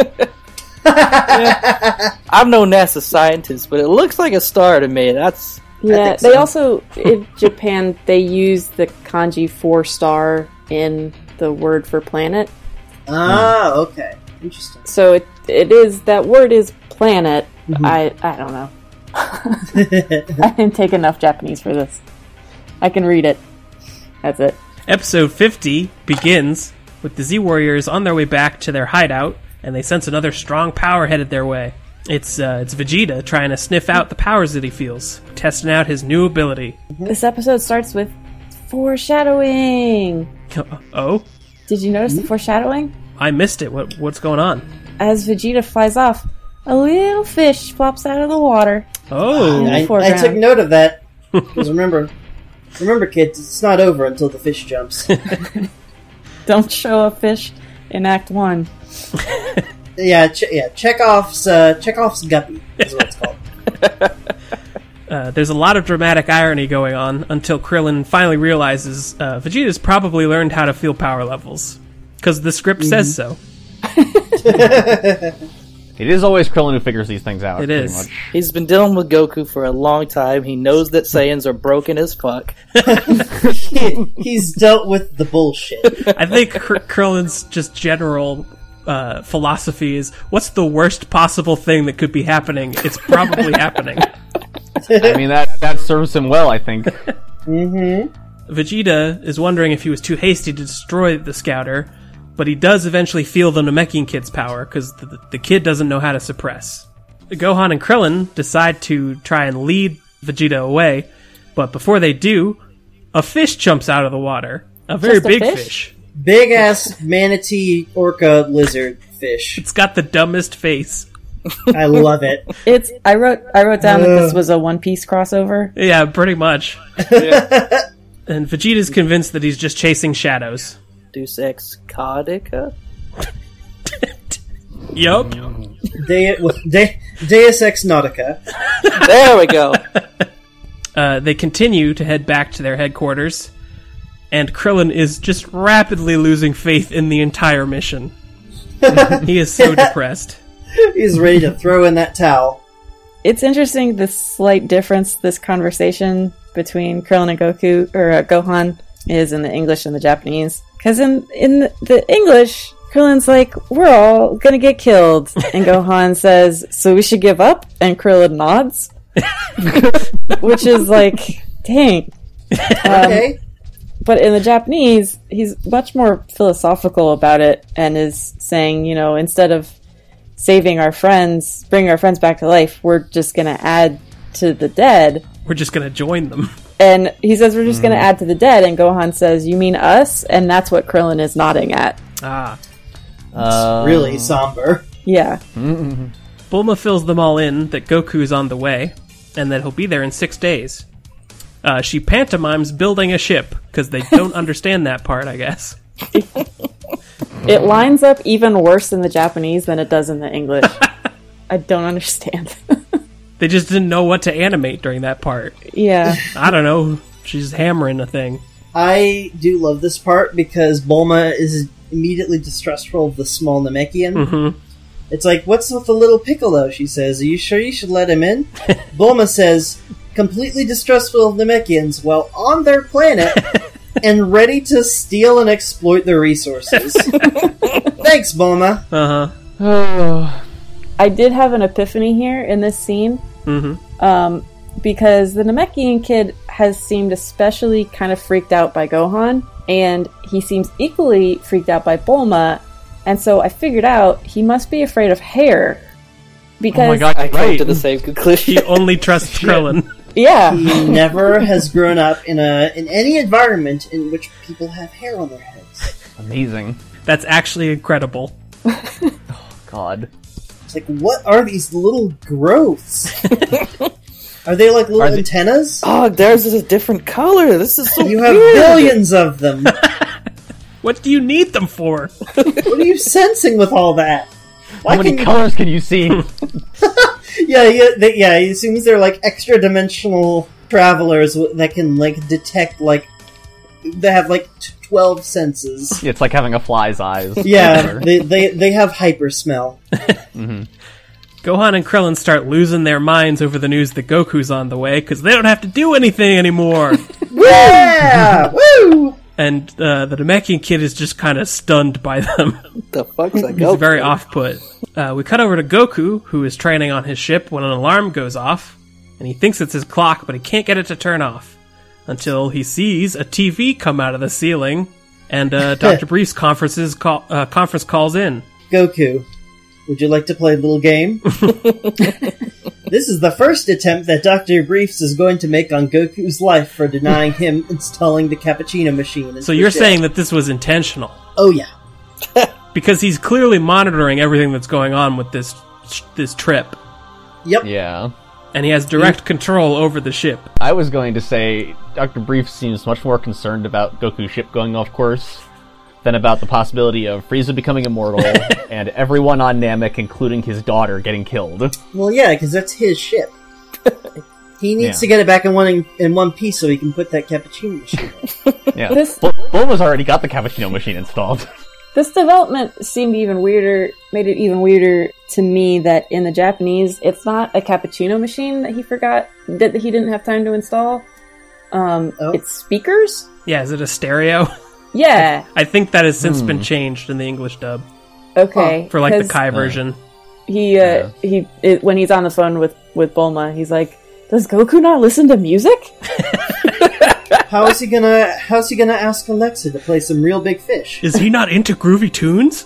I'm no NASA scientist, but it looks like a star to me. That's Yeah, think they so. also in Japan they use the kanji for star in the word for planet. Ah, okay, interesting. So it it is that word is planet. I I don't know. I didn't take enough Japanese for this. I can read it. That's it. Episode fifty begins with the Z Warriors on their way back to their hideout, and they sense another strong power headed their way. It's uh, it's Vegeta trying to sniff out the powers that he feels, testing out his new ability. This episode starts with foreshadowing. Oh, Did you notice the foreshadowing? I missed it. What what's going on? As Vegeta flies off, a little fish plops out of the water. Oh, I, I foreground. took note of that because remember, remember, kids, it's not over until the fish jumps. Don't show a fish in Act One. yeah, ch- yeah. Chekhov's uh, Chekhov's guppy is what it's called. Uh, there's a lot of dramatic irony going on until Krillin finally realizes uh, Vegeta's probably learned how to feel power levels. Because the script says so. It is always Krillin who figures these things out. It pretty is. much. he's been dealing with Goku for a long time. He knows that Saiyans are broken as fuck. He, he's dealt with the bullshit. I think Kr- Krillin's just general uh, philosophy is, what's the worst possible thing that could be happening? It's probably happening. I mean, that, that serves him well, I think. Mm-hmm. Vegeta is wondering if he was too hasty to destroy the Scouter, but he does eventually feel the Namekian kid's power, because the, the kid doesn't know how to suppress. Gohan and Krillin decide to try and lead Vegeta away, but before they do, a fish jumps out of the water. A very Just a big fish? fish. Big ass manatee orca lizard fish. It's got the dumbest face. I love it. It's I wrote I wrote down that this was a One Piece crossover. Yeah, pretty much. And Vegeta's convinced that he's just chasing shadows. Deus Ex Codica? Yup. De- De- Deus Ex Nautica. There we go. Uh, they continue to head back to their headquarters, and Krillin is just rapidly losing faith in the entire mission. He is so depressed. He's ready to throw in that towel. It's interesting the slight difference this conversation between Krillin and Goku or uh, Gohan is in the English and the Japanese. Because in in the, the English, Krillin's like, "We're all gonna get killed," and Gohan says, "So we should give up?" And Krillin nods, which is like, dang. Um, Okay. But in the Japanese, he's much more philosophical about it and is saying, you know, instead of saving our friends, bringing our friends back to life, we're just going to add to the dead. We're just gonna join them. And he says we're just going to add to the dead, and Gohan says, you mean us? And that's what Krillin is nodding at. Ah. Uh, Really somber. Yeah. Bulma fills them all in that Goku is on the way, and that he'll be there in six days. Uh, she pantomimes building a ship, because they don't understand that part, I guess. It lines up even worse in the Japanese than it does in the English. I don't understand. They just didn't know what to animate during that part. Yeah. I don't know. She's hammering a thing. I do love this part because Bulma is immediately distrustful of the small Namekian. Mm-hmm. It's like, what's with the little Piccolo? She says, are you sure you should let him in? Bulma says, completely distrustful of Namekians while on their planet and ready to steal and exploit their resources. Thanks, Bulma. Uh-huh. I did have an epiphany here in this scene. Mm-hmm. Um, because the Namekian kid has seemed especially kind of freaked out by Gohan, and he seems equally freaked out by Bulma, and so I figured out he must be afraid of hair. Because, Oh my god, I came right. to the same conclusion. He only trusts Krillin. yeah, He never has grown up in a in any environment in which people have hair on their heads. Amazing. That's actually incredible. God. It's like, what are these little growths? Are they like little Are they- antennas? Oh, theirs is a different color. This is so You have weird. billions of them. What do you need them for? What are you sensing with all that? Why How many can you- colors can you see? Yeah, yeah, they, yeah. He assumes they're like extra dimensional travelers w- that can like detect like they have like t- twelve senses. It's like having a fly's eyes. Yeah, they they they have hyper smell. Gohan and Krillin start losing their minds over the news that Goku's on the way, because they don't have to do anything anymore. Yeah, woo! And uh, the Namekian kid is just kind of stunned by them. The fuck's that He's go? very off-put. Uh, we cut over to Goku, who is training on his ship when an alarm goes off, and he thinks it's his clock, but he can't get it to turn off. Until he sees a T V come out of the ceiling, and uh, Doctor Brief's conferences call, uh, conference calls in. Goku, would you like to play a little game? This is the first attempt that Doctor Briefs is going to make on Goku's life for denying him installing the cappuccino machine. into So the you're ship. saying that this was intentional? Oh yeah. Because he's clearly monitoring everything that's going on with this this trip, Yep. Yeah. and he has direct control over the ship. I was going to say Doctor Brief seems much more concerned about Goku's ship going off course than about the possibility of Frieza becoming immortal and everyone on Namek, including his daughter, getting killed. Well, yeah, because that's his ship. He needs Yeah. to get it back in one in, in one piece so he can put that cappuccino machine in. Yeah. This- Bul- Bulma's already got the cappuccino machine installed. this development seemed even weirder, made it even weirder to me that in the Japanese, it's not a cappuccino machine that he forgot, that he didn't have time to install. Um, Oh. It's speakers? Yeah, is it a stereo? Yeah. I think that has since been changed in the English dub Okay. for like the 'cause Kai version. He, uh, he, it, when he's on the phone with, with Bulma, he's like, Does Goku not listen to music? How is he gonna? How's he gonna ask Alexa to play some real big fish? Is he not into groovy tunes?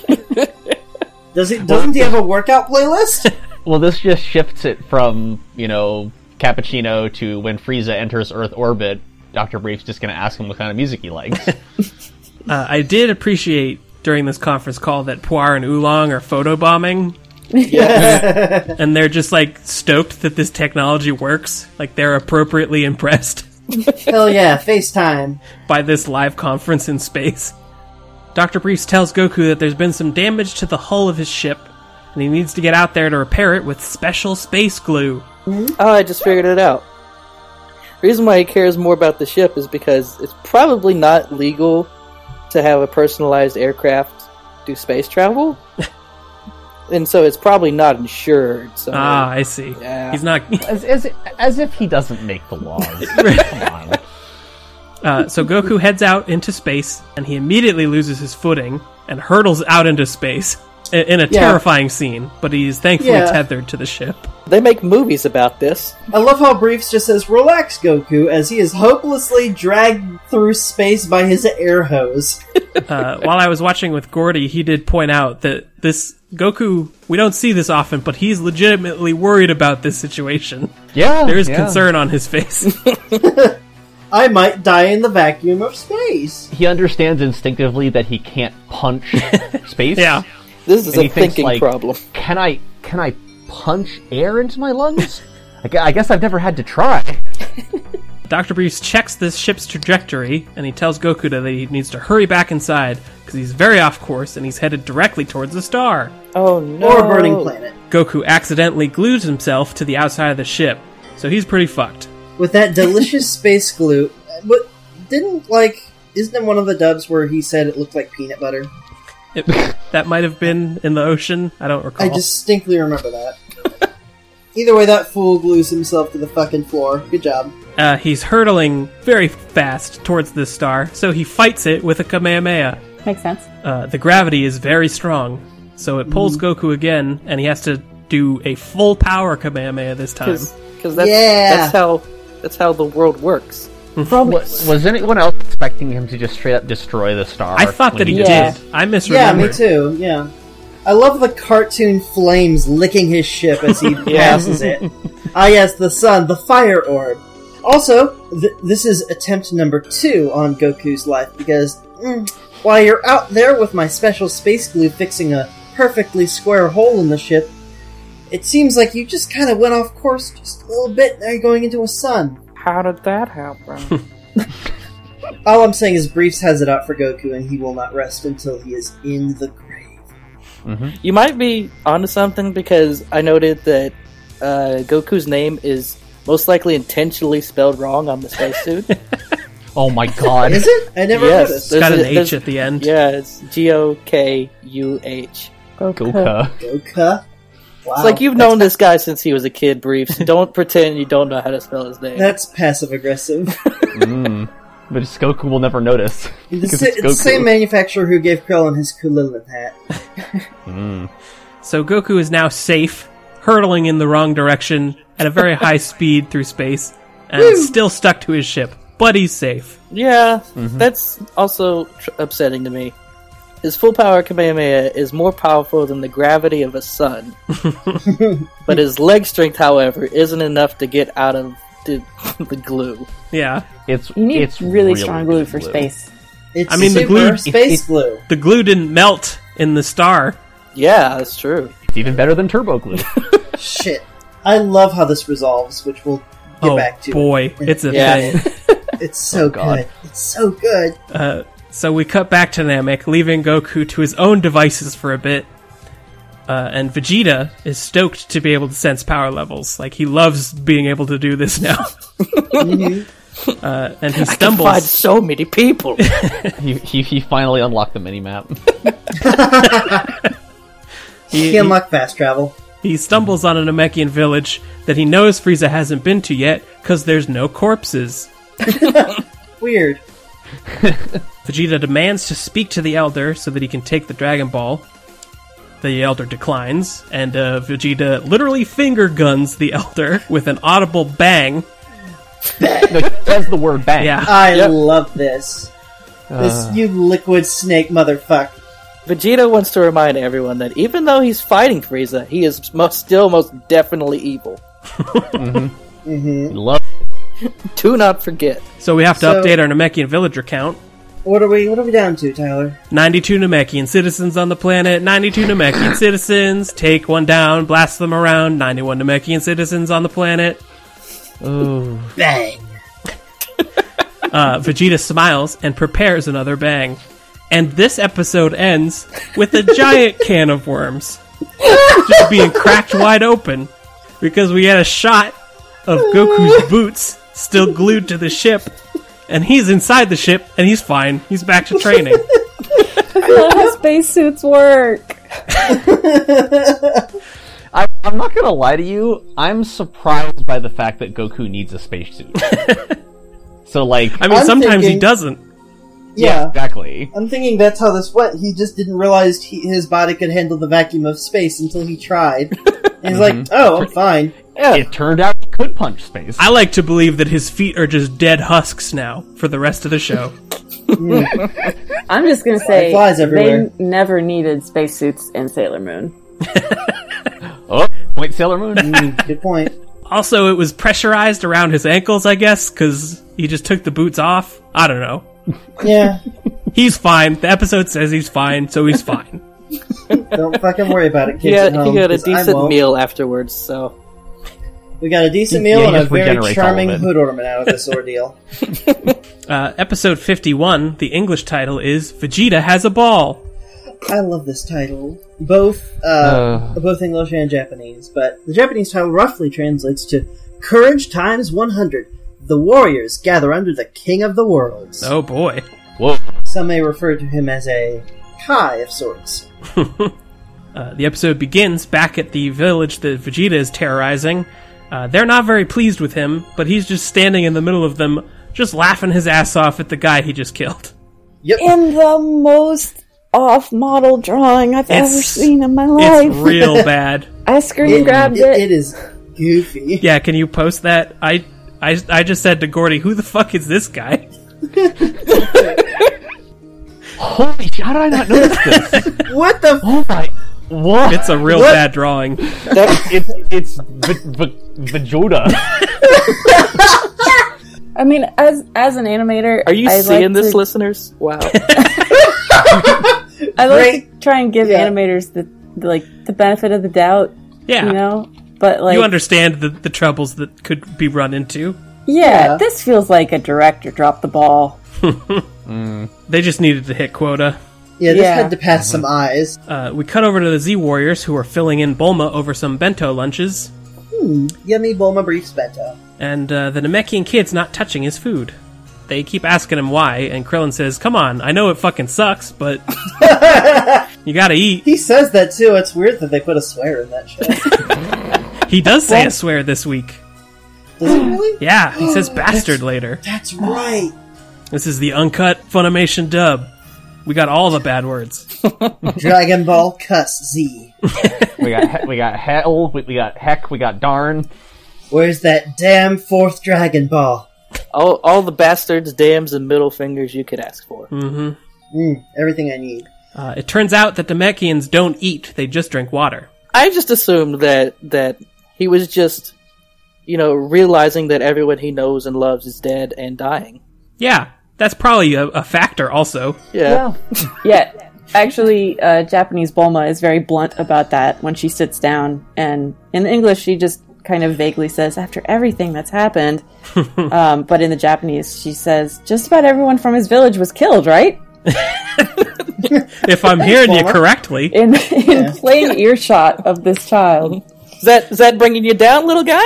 Does he? Doesn't he have a workout playlist? Well, this just shifts it from, you know, Cappuccino to when Frieza enters Earth orbit, Doctor Brief's just going to ask him what kind of music he likes. uh, I did appreciate during this conference call that Puar and Oolong are photobombing. Yeah. And they're just, like, stoked that this technology works. Like, they're appropriately impressed Hell yeah, FaceTime. by this live conference in space. Doctor Briefs tells Goku that there's been some damage to the hull of his ship, and he needs to get out there to repair it with special space glue. Oh, I just figured it out. The reason why he cares more about the ship is because it's probably not legal to have a personalized aircraft do space travel. And so it's probably not insured. So Ah, I see. Yeah. He's not... as, as, as if he doesn't make the laws. Come on. Uh, so Goku heads out into space, and he immediately loses his footing and hurtles out into space i- in a Yeah. terrifying scene, but he's thankfully Yeah. tethered to the ship. they make movies about this. I love how Briefs just says, "Relax, Goku," as he is hopelessly dragged through space by his air hose. Uh, while I was watching with Gordy, he did point out that this Goku, we don't see this often, but he's legitimately worried about this situation. Yeah, There is yeah. concern on his face. I might die in the vacuum of space. He understands instinctively that he can't punch space. Yeah. This is And he a thinks, thinking like, problem. Can I can I punch air into my lungs? I gu- I guess I've never had to try. Doctor Briefs checks this ship's trajectory, and he tells Goku that he needs to hurry back inside, because he's very off course, and he's headed directly towards the star. Oh no! Or a burning planet. Goku accidentally glues himself to the outside of the ship, so he's pretty fucked. With that delicious space glue. But didn't, like, isn't it one of the dubs where he said it looked like peanut butter? It, that might have been in the ocean. I don't recall. I distinctly remember that. Either way, that fool glues himself to the fucking floor. Good job. Uh, he's hurtling very fast towards this star, so he fights it with a Kamehameha. Makes sense. Uh, the gravity is very strong, so it pulls Goku again, and he has to do a full power Kamehameha this time. Because that's Yeah. that's how that's how the world works. Was, was anyone else expecting him to just straight up destroy the star? I thought when that he did Yeah. did. I Yeah, misremembered. me too, yeah. I love the cartoon flames licking his ship as he passes it. Ah yes, the sun, the fire orb. Also, th- this is attempt number two on Goku's life, because mm, while you're out there with my special space glue fixing a perfectly square hole in the ship, it seems like you just kind of went off course just a little bit, now you're going into a sun. How did that happen? All I'm saying is Briefs has it out for Goku, and he will not rest until he is in the grave. You might be onto something, because I noted that uh, Goku's name is most likely intentionally spelled wrong on the spacesuit. Oh my god. Is it? I never Yes. noticed. It's got an There's a- H there's- at the end. Yeah, it's G O K U H. Goka. Goku. Wow. It's like you've known this guy since he was a kid, Briefs. Don't pretend you don't know how to spell his name. That's passive aggressive. Mm. But just Goku will never notice. The, 'Cause sa- it's it's the Goku. same manufacturer who gave Krillin his Kulilin hat. Mm. So Goku is now safe, hurtling in the wrong direction at a very high speed through space, and still stuck to his ship. But he's safe. Yeah, that's also tr- upsetting to me. His full power Kamehameha is more powerful than the gravity of a sun. But his leg strength, however, isn't enough to get out of the, the glue. Yeah. It's You need it's really, really strong glue good for space. It's I mean, the super glue- space it- it- glue. The glue didn't melt in the star. Yeah, that's true. It's even better than turbo glue. Shit. I love how this resolves, which we'll get Oh back to. boy, it's a Yeah. thing. It's so God. good. It's so good. Uh, so we cut back to Namek, leaving Goku to his own devices for a bit. Uh, and Vegeta is stoked to be able to sense power levels. Like, he loves being able to do this now. uh, and he I can find stumbles. so many people. he, he he finally unlocked the minimap. He, He he, unlocked fast travel. he stumbles on a Namekian village that he knows Frieza hasn't been to yet because there's no corpses. Weird. Vegeta demands to speak to the Elder so that he can take the Dragon Ball. The elder declines, and uh, Vegeta literally finger guns the elder with an audible bang. No, that's the word bang. Yeah. I Yep. love this. This Uh. you liquid snake motherfucker. Vegeta wants to remind everyone that even though he's fighting Frieza, he is most, still most definitely evil. Love. Do not forget. So we have to So- update our Namekian villager count. What are we? What are we down to, Tyler? ninety-two Namekian citizens on the planet. ninety-two Namekian citizens. Take one down, blast them around. ninety-one Namekian citizens on the planet. Oh. Bang. Uh, Vegeta smiles and prepares another bang. And this episode ends with a giant can of worms just being cracked wide open because we had a shot of Goku's boots still glued to the ship, and he's inside the ship and he's fine. He's back to training. That's not how spacesuits work. I, I'm not gonna lie to you. I'm surprised by the fact that Goku needs a spacesuit. So, like, I mean, I'm sometimes he thinking- doesn't. Yeah. exactly. I'm thinking that's how this went. He just didn't realize he, his body could handle the vacuum of space until he tried. And he's like, oh, I'm fine. Yeah, It turned out he could punch space. I like to believe that his feet are just dead husks now for the rest of the show. I'm just gonna say flies everywhere. they never needed spacesuits in Sailor Moon. Oh, point Sailor Moon. Mm, good point. Also, it was pressurized around his ankles, I guess, because he just took the boots off. I don't know. Yeah. He's fine. The episode says he's fine, so he's fine. Don't fucking worry about it, kids he at got, home. he got a 'cause I decent won't. meal afterwards, so... We got a decent meal Yeah, he and a just very regenerates all of charming it. hood ornament out of this ordeal. Uh, episode fifty-one, the English title is Vegeta Has a Ball. I love this title. Both uh, Uh. both English and Japanese, but the Japanese title roughly translates to Courage times one hundred. The warriors gather under the king of the worlds. Oh boy. Whoa. Some may refer to him as a Kai of sorts. Uh, the episode begins back at the village that Vegeta is terrorizing. Uh, they're not very pleased with him, but he's just standing in the middle of them, just laughing his ass off at the guy he just killed. Yep. In the most off-model drawing I've ever It's- seen in my life. It's real bad. I screen grabbed it, it. it is goofy. Yeah, can you post that? I, I, I just said to Gordy, who the fuck is this guy? Holy shit, how did I not notice this? What the f- Oh my. What? It's a real What? bad drawing. That, it's it's v- v- Vegeta. I mean, as as an animator, Are you I seeing like this, to, listeners? Wow. I like Great. to try and give Yeah. animators the, the like the benefit of the doubt. Yeah. You know, but like, You understand the, the troubles that could be run into. yeah, Yeah. this feels like a director dropped the ball. They just needed to hit quota. Yeah, this Yeah. had to pass some eyes. Uh, we cut over to the Z Warriors, who are filling in Bulma over some bento lunches, Yummy Bulma Briefs bento. and uh, the Namekian kid's not touching his food. They keep asking him why, and Krillin says, "Come on, I know it fucking sucks, but you gotta eat." He says that too. It's weird that they put a swear in that shit. He does say a swear this week. Does it really? Yeah, he says bastard later. That's right. This is the uncut Funimation dub. We got all the bad words. Dragon Ball Cuss Z. We got he- we got hell. We, we got heck. We got darn. Where's that damn fourth Dragon Ball? all, all the bastards, dams, and middle fingers you could ask for. Mm, everything I need. Uh, it turns out that Namekians don't eat, they just drink water. I just assumed that that he was just, you know, realizing that everyone he knows and loves is dead and dying. Yeah, that's probably a, a factor also. Yeah. Yeah, actually, uh, Japanese Bulma is very blunt about that when she sits down, and in English she just kind of vaguely says, "After everything that's happened," um, but in the Japanese she says, "Just about everyone from his village was killed, right?" If I'm hearing you Bulma. correctly. In in plain earshot of this child. Is that is that bringing you down, little guy?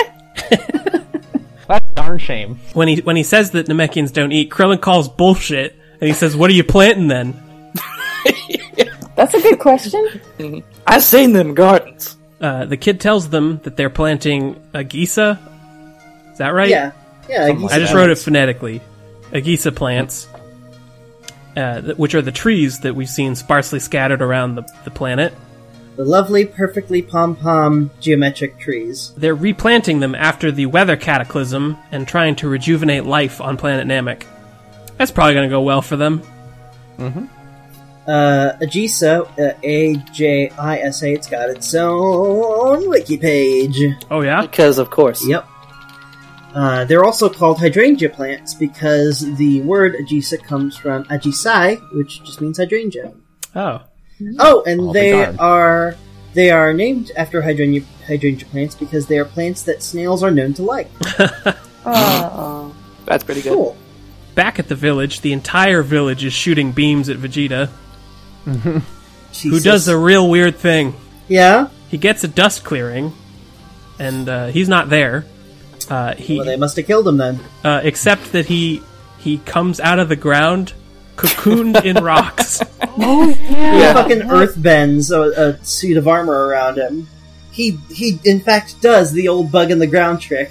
That's a darn shame. When he when he says that Namekians don't eat, Krillin calls bullshit, and he says, "What are you planting then?" That's a good question. I seen them gardens. Uh, the kid tells them that they're planting Agisa. Is that right? Yeah. Yeah, Something like I just that. wrote it phonetically. Agisa plants, uh, th- which are the trees that we've seen sparsely scattered around the, the planet. The lovely, perfectly pom-pom geometric trees. They're replanting them after the weather cataclysm and trying to rejuvenate life on planet Namek. That's probably going to go well for them. Mm-hmm. Uh, Ajisa, uh, A J I S A, it's got its own wiki page. Oh, yeah? Because, of course. Yep. Uh, they're also called hydrangea plants because the word Ajisa comes from Ajisai, which just means hydrangea. Oh. Oh, and I'll be they darned. are they are named after hydrangea, hydrangea plants because they are plants that snails are known to like. Oh. That's pretty good. Cool. Back at the village, the entire village is shooting beams at Vegeta, who Jesus. does a real weird thing. Yeah? He gets a dust clearing, and uh, he's not there. Uh, he Well, they must have killed him then. uh, except that he he comes out of the ground cocooned in rocks. Yeah. Fucking earth bends a, a suit of armor around him. He, he, in fact, does the old bug in the ground trick.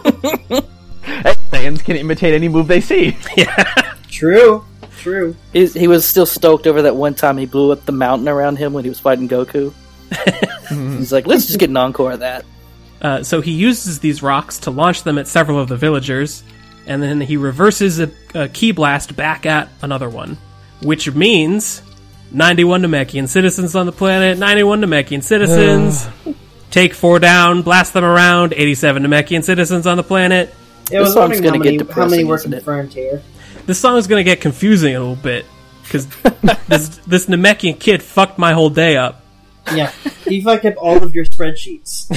Hey, Saiyans can imitate any move they see. True. True. He's, he was still stoked over that one time he blew up the mountain around him when he was fighting Goku. He's like, let's just get an encore of that. Uh, so he uses these rocks to launch them at several of the villagers, and then he reverses a, a key blast back at another one, which means ninety-one Namekian citizens on the planet, ninety-one Namekian citizens, take four down, blast them around, eighty-seven Namekian citizens on the planet. Yeah, I was This song's wondering gonna how get many, how depressing, many were isn't it? confirmed here. This song is going to get confusing a little bit, because this, this Namekian kid fucked my whole day up. Yeah. He fucked up all of your spreadsheets.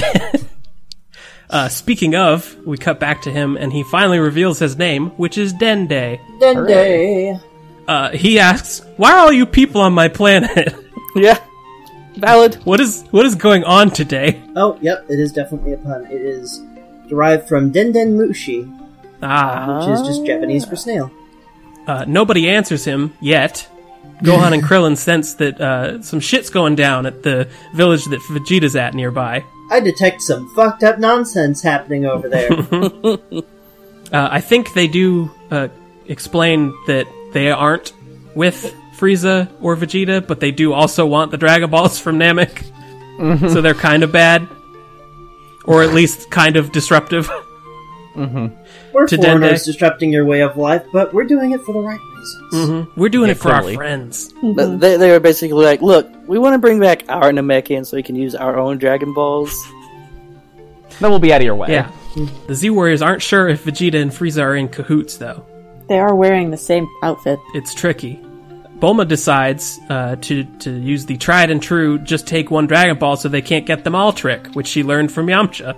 Uh, speaking of, we cut back to him, and he finally reveals his name, which is Dende. Dende. Uh, he asks, "Why are all you people on my planet? Yeah. Valid. What is what is going on today?" Oh, yep, it is definitely a pun. It is derived from Denden Mushi, Ah, which is just Japanese for snail. uh, nobody answers him yet. Gohan and Krillin sense that uh, some shit's going down at the village that Vegeta's at nearby. I detect some fucked up nonsense happening over there. Uh, I think they do uh, explain that they aren't with Frieza or Vegeta, but they do also want the Dragon Balls from Namek. So they're kind of bad. Or at least kind of disruptive. We're To foreigners Dende. disrupting your way of life, but we're doing it for the right reasons. We're doing Yeah, it for clearly. our friends. But they, they were basically like, look, we want to bring back our Namekian so we can use our own Dragon Balls. Then we'll be out of your way. Yeah. The Z-Warriors aren't sure if Vegeta and Frieza are in cahoots, though. They are wearing the same outfit. It's tricky. Bulma decides uh, to, to use the tried and true just take one Dragon Ball so they can't get them all trick, which she learned from Yamcha.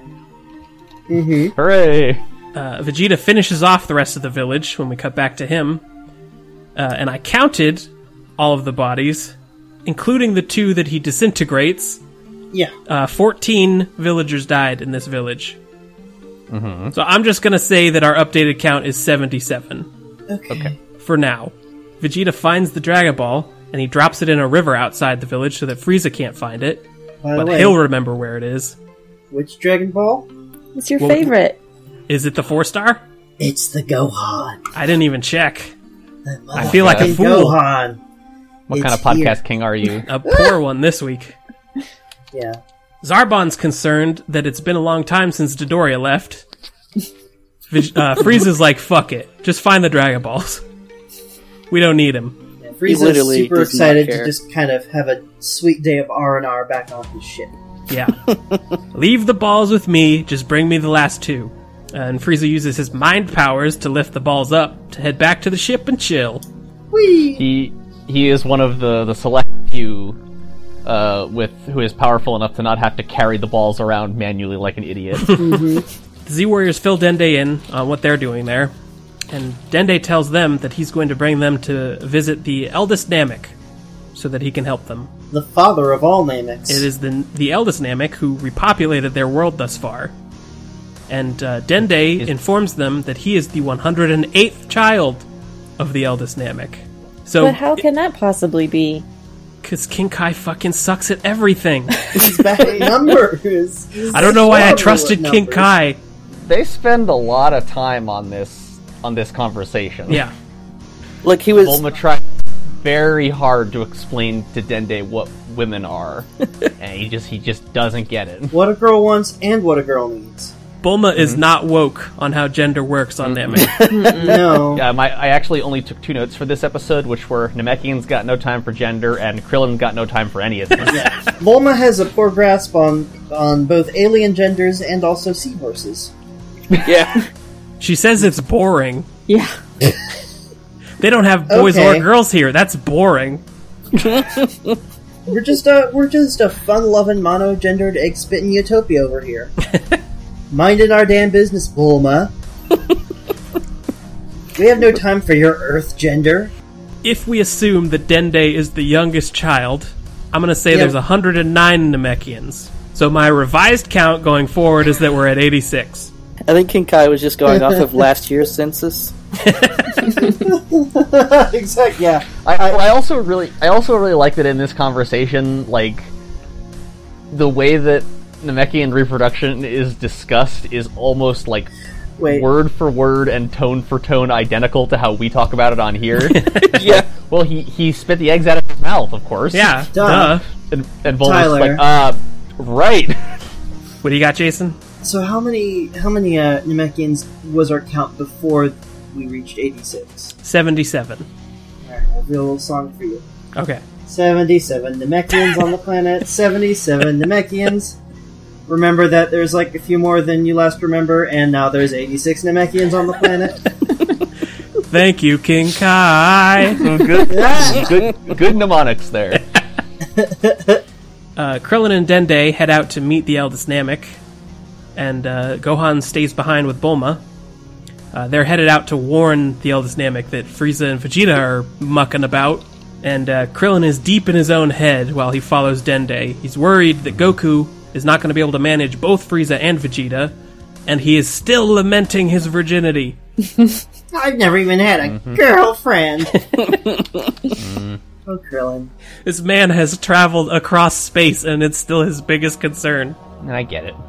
Hooray! Uh, Vegeta finishes off the rest of the village when we cut back to him. Uh, and I counted all of the bodies, including the two that he disintegrates. Yeah. Uh, fourteen villagers died in this village. So I'm just going to say that our updated count is seventy-seven. Okay. For now. Vegeta finds the Dragon Ball, and he drops it in a river outside the village so that Frieza can't find it. By the But way, he'll remember where it is. which Dragon Ball? What's your Well, favorite? Is it the four star? It's the Gohan. I didn't even check. That I feel like a motherfucking fool. Gohan. What It's kind of podcast here. king are you? A poor one this week. Yeah. Zarbon's concerned that it's been a long time since Dodoria left. Vig- uh, Frieza's like, fuck it. Just find the Dragon Balls. We don't need him. yeah Frieza's literally super does not excited to care. just kind of have a sweet day of R and R back on his ship. Yeah. Leave the balls with me. Just bring me the last two. Uh, and Frieza uses his mind powers to lift the balls up to head back to the ship and chill. Whee! He he is one of the, the select few uh, with who is powerful enough to not have to carry the balls around manually like an idiot. The Z-Warriors fill Dende in on what they're doing there. And Dende tells them that he's going to bring them to visit the eldest Namek so that he can help them. The father of all Nameks. It is the the eldest Namek who repopulated their world thus far. And uh, Dende Is- informs them that he is the one hundred eighth child of the eldest Namek. So, But how can that possibly be? because King Kai fucking sucks at everything. He's bad at numbers. He's I don't know why I horrible trusted at King numbers. Kai. They spend a lot of time on this on this conversation. Yeah. Look, he was Bulma try very hard to explain to Dende what women are, and he just he just doesn't get it. What a girl wants and what a girl needs. Bulma mm-hmm. is not woke on how gender works on Namek. No. Yeah, my, I actually only took two notes for this episode, which were Namekian's got no time for gender, and Krillin got no time for any of this. Yeah. Bulma has a poor grasp on on both alien genders and also seahorses. Yeah. She says it's boring. Yeah. They don't have boys Okay. or girls here. That's boring. We're just a we're just a fun-loving mono-gendered egg-spitting utopia over here. Minding our damn business, Bulma. We have no time for your Earth gender. If we assume that Dende is the youngest child, I'm going to say Yep. there's one hundred nine Namekians. So my revised count going forward is that we're at eighty-six. I think King Kai was just going off of last year's census. Exactly. Yeah. I, I also really, I also really like that in this conversation, like the way that Namekian reproduction is discussed is almost like Wait. word for word and tone for tone identical to how we talk about it on here. Yeah. Well, he he spit the eggs out of his mouth, of course. Yeah, Duh. duh. and and Bulma's Tyler. like, uh, right. What do you got, Jason? So how many how many uh, Namekians was our count before we reached eighty-six? seventy-seven. Alright, I have a little song for you. Okay. seventy-seven Namekians on the planet. seventy-seven Namekians. Remember that there's like a few more than you last remember, and now there's eighty-six Namekians on the planet. Thank you, King Kai. good, good, good mnemonics there. Uh, Krillin and Dende head out to meet the eldest Namek, and uh, Gohan stays behind with Bulma. Uh, they're headed out to warn the eldest Namek that Frieza and Vegeta are mucking about, and uh, Krillin is deep in his own head while he follows Dende. He's worried that Goku is not going to be able to manage both Frieza and Vegeta, and he is still lamenting his virginity. I've never even had a Mm-hmm. girlfriend. mm. Oh, Krillin. This man has traveled across space, and it's still his biggest concern. And I get it.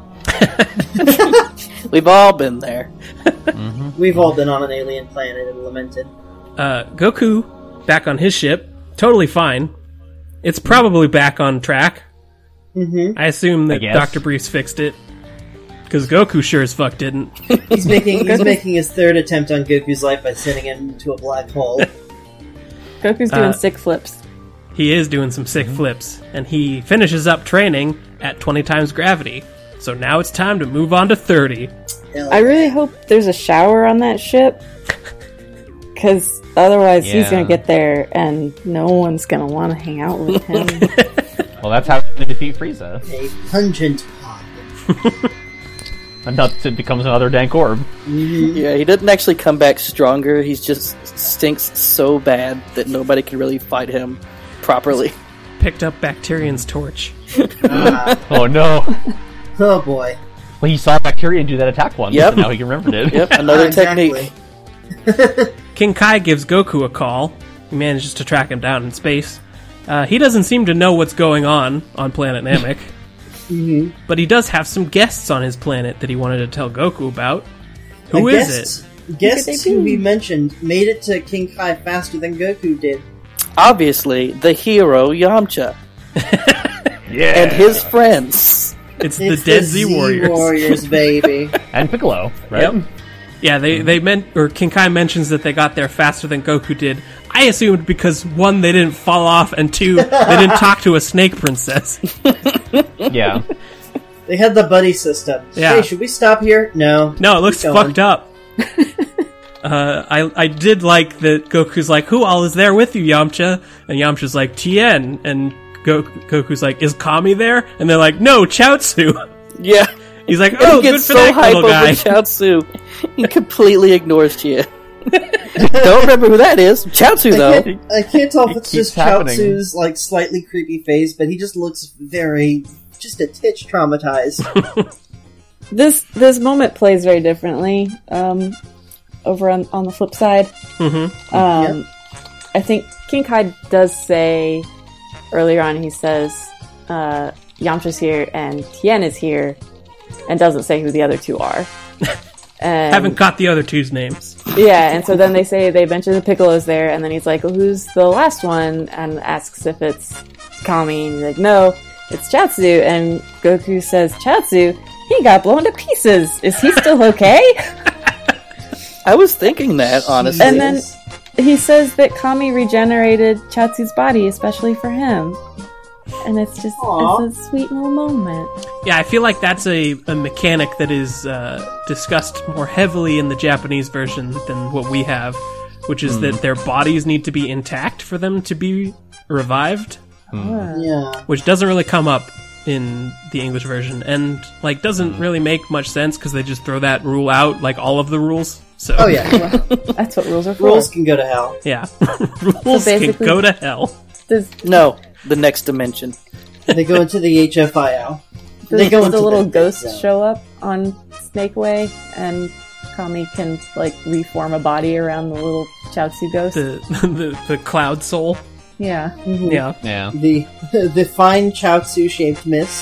We've all been there. We've all been on an alien planet and lamented. Uh, Goku, back on his ship, totally fine. It's probably back on track. Mm-hmm. I assume I that guess. Doctor Briefs fixed it. Because Goku sure as fuck didn't. He's making he's making his third attempt on Goku's life by sending him into a black hole. Goku's doing Uh, sick flips. He is doing some sick flips, and he finishes up training at twenty times gravity. So now it's time to move on to thirty. Hell, I really hope there's a shower on that ship. Because otherwise he's Yeah. going to get there and no one's going to want to hang out with him. Well, that's how he's going to defeat Frieza. a pungent pod. Enough to becomes another dank orb. Yeah, he didn't actually come back stronger. He just stinks so bad that nobody can really fight him properly. Picked up Bacterian's torch. Ah, Oh no! oh boy. Well, he saw Bacteria do that attack once, Yep. and now he remembered it. Yep, another Exactly. technique. King Kai gives Goku a call. He manages to track him down in space. Uh, he doesn't seem to know what's going on on planet Namek. Mm-hmm. But he does have some guests on his planet that he wanted to tell Goku about. Who Uh, is guests, it? Guests they who be? we mentioned made it to King Kai faster than Goku did. Obviously, the hero Yamcha Yeah. and his friends. It's, It's the Dead Z Warriors. Warriors, baby. and Piccolo, right? Yep. Yeah, they they meant, or King Kai mentions that they got there faster than Goku did. I assumed because one, they didn't fall off, and two, they didn't talk to a snake princess. Yeah. They had the buddy system. Yeah. Hey, should we stop here? No. No, it looks Keep going. fucked up. uh, I I did like that Goku's like, who all is there with you, Yamcha? And Yamcha's like, Tien. And Go- Goku's like, is Kami there? And they're like, no, Chaozu. Yeah. He's like, And oh, he good gets for so that hype little over guy. Chaozu. He completely ignores Tien. Don't remember who that is. Chaozu, I though. can't, I can't tell if It it's keeps just happening. Chaozu's like slightly creepy face, but he just looks very, just a titch traumatized. this this moment plays very differently um, over on, on the flip side. Mm-hmm. Um, I think King Kai does say earlier on, he says uh, Yamcha's here and Tien is here, and doesn't say who the other two are. And Haven't got the other two's names. Yeah, and so then they say, they mention the Piccolo's there, and then he's like, well, who's the last one? And asks if it's Kami, and he's like, no, it's Chaozu. And Goku says, Chaozu? He got blown to pieces. Is he still okay? I was thinking that, honestly. And then he says that Kami regenerated Chaozu's body, especially for him. And it's just Aww. it's a sweet little moment. Yeah, I feel like that's a, a mechanic that is uh, discussed more heavily in the Japanese version than what we have, which is that their bodies need to be intact for them to be revived, Yeah. which doesn't really come up in the English version, and like doesn't really make much sense because they just throw that rule out, like all of the rules. So Oh yeah. That's what rules are for. Rules can go to hell. yeah, rules can basically- go to hell. Does, No, the next dimension. They go into the H F I O. does, They go does into the little the- ghost yeah. show up on Snake Way, and Kami can like reform a body around the little Chaozu ghost? The the the cloud soul. Yeah. Yeah, Yeah. The the fine Chaozu shaped mist.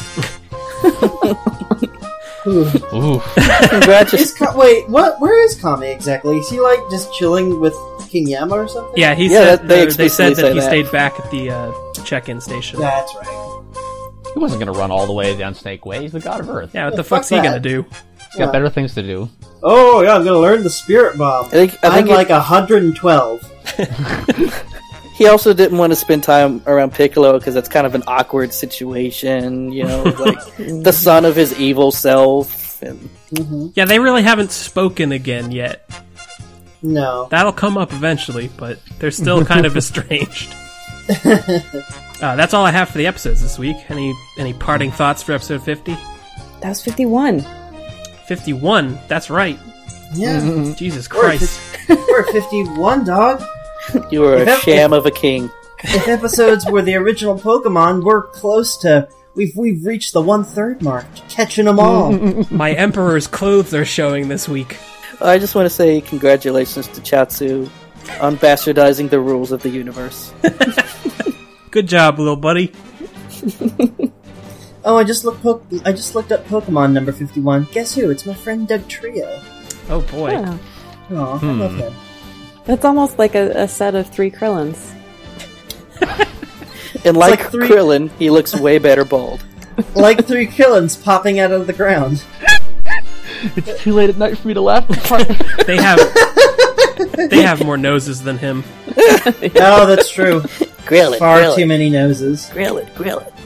Ooh. Ooh. Congratulations. Is Ka- wait, what? Where is Kami exactly? Is he like just chilling with King Yama or something? yeah. He Yeah, said that- they uh, they said explicitly that say he that. stayed back at the uh, check-in station. That's right. He wasn't gonna run all the way down Snake Way. He's the god of Earth. Yeah, what the Well, fuck fuck's he that. gonna do? He's got Yeah. better things to do. Oh yeah, I'm gonna learn the spirit bomb. I think, I I'm think it- like one hundred twelve. he also didn't want to spend time around Piccolo because that's kind of an awkward situation, you know, like the son of his evil self. And Yeah, they really haven't spoken again yet. No. That'll come up eventually, but they're still kind of estranged. Uh, that's all I have for the episodes this week. Any any parting thoughts for episode fifty? That was fifty-one. fifty-one, that's right. Yeah. Jesus We're at Christ. fif- We're at fifty-one, dog. you are a If- sham of a king. If episodes were the original Pokemon, we're close to. We've we've reached the one third mark, catching them all. My Emperor's clothes are showing this week. I just want to say congratulations to Chaozu on bastardizing the rules of the universe. Good job, little buddy. Oh, I just looked. Po- I just looked up Pokemon number fifty-one. Guess who? It's my friend Doug Trio. Oh boy. Yeah. Oh, I love him. That's almost like a, a set of three Krillins. And like, like three- Krillin, he looks way better bald. Like three Killins popping out of the ground. It's too late at night for me to laugh. They have they have more noses than him. Oh, that's true. Grill it, Far grill too it, many noses. grill it, grill it.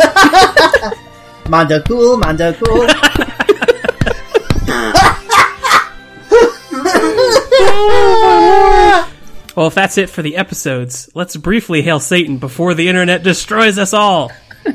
Mondo cool, Mondo cool. Well, if that's it for the episodes, let's briefly hail Satan before the internet destroys us all.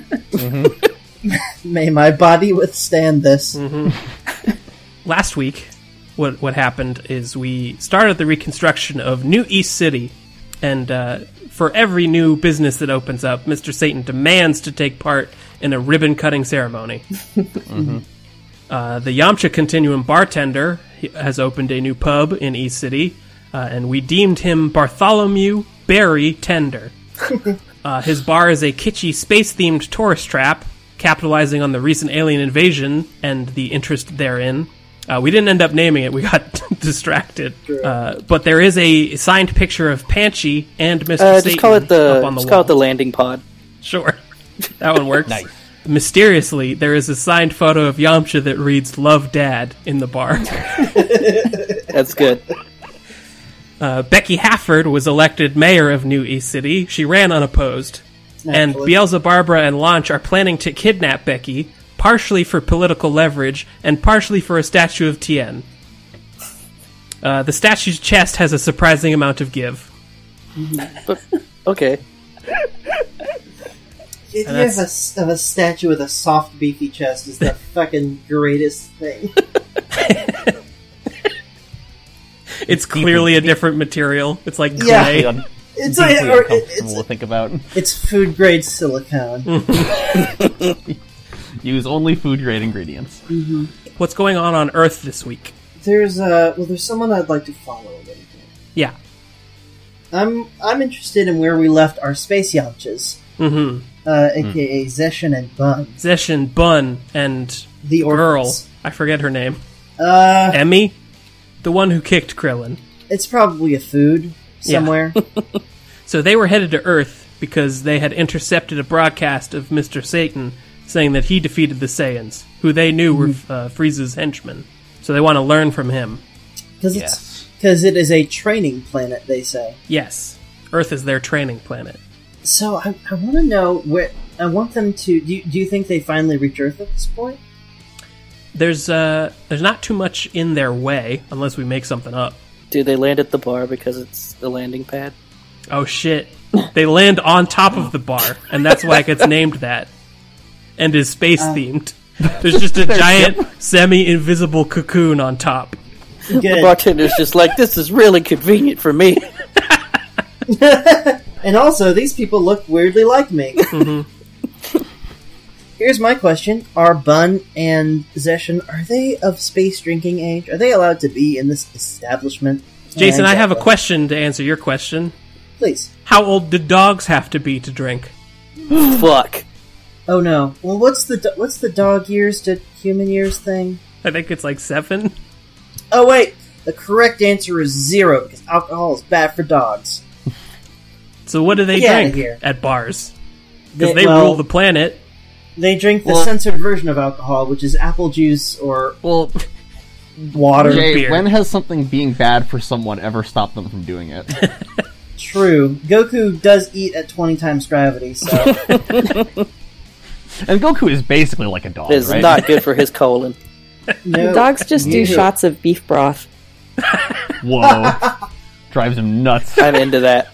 May my body withstand this. Last week, what what happened is we started the reconstruction of New East City, and uh, for every new business that opens up, Mister Satan demands to take part in a ribbon-cutting ceremony. uh, the Yamcha Continuum bartender he- has opened a new pub in East City, uh, and we deemed him Bartholomew Barry Tender. Uh, his bar is a kitschy space-themed tourist trap, capitalizing on the recent alien invasion and the interest therein. Uh, we didn't end up naming it. We got distracted. Uh, but there is a signed picture of Panchi and Mister Uh, Satan just call it the up on the just wall. call it the landing pod. Sure. That one works. Nice. Mysteriously, there is a signed photo of Yamcha that reads, "Love Dad," in the bar. That's good. Uh, Becky Hafford was elected mayor of New East City. She ran unopposed. And Naturally. Beelzebarbara and Launch are planning to kidnap Becky, partially for political leverage and partially for a statue of Tien. Uh, the statue's chest has a surprising amount of give. Okay. The And idea of that's- a, of a statue with a soft, beefy chest is the fucking greatest thing. It's clearly a different material. It's like Yeah. clay. Un- It's deeply like, or it- uncomfortable it's to think about. it's food grade silicone. Use only food grade ingredients. What's going on on Earth this week? There's uh well, there's someone I'd like to follow a little bit. Yeah. I'm I'm interested in where we left our space Yamchas, Mm-hmm. uh, aka Zeshin and Bun, Zeshin, Bun, and the girl. orphans. I forget her name. Uh, Emmy? The one who kicked Krillin. It's probably a food somewhere. So they were headed to Earth because they had intercepted a broadcast of Mister Satan saying that he defeated the Saiyans, who they knew were uh, Frieza's henchmen. So they want to learn from him. Because Yes. because it is a training planet, they say. Yes, Earth is their training planet. So I, I want to know where. I want them to. Do you, do you think they finally reach Earth at this point? There's uh, there's not too much in their way unless we make something up. Do they land at the bar because it's the landing pad? Oh shit! They land on top of the bar, and that's why it gets named that, and is space themed. There's just a giant semi-invisible cocoon on top. The Good. bartender's just like, this is really convenient for me. And also, these people look weirdly like me. Mm-hmm. Here's my question: Are Bun and Zeshin, are they of space drinking age? Are they allowed to be in this establishment? Jason, Uh, I have a exactly. question to answer your question. Please. How old do dogs have to be to drink? Fuck. Oh no. Well, what's the do- what's the dog years to human years thing? I think it's like seven. Oh wait, the correct answer is zero because alcohol is bad for dogs. So what do they Get outta drink here. at bars? They- Because they well, rule the planet. They drink the Well- censored version of alcohol, which is apple juice or Well, water. Jay, beer. when has something being bad for someone ever stopped them from doing it? True. Goku does eat at twenty times gravity, so And Goku is basically like a dog, It's right? not good for his colon. no. Dogs just do You- shots of beef broth. Whoa. Drives him nuts. I'm into that.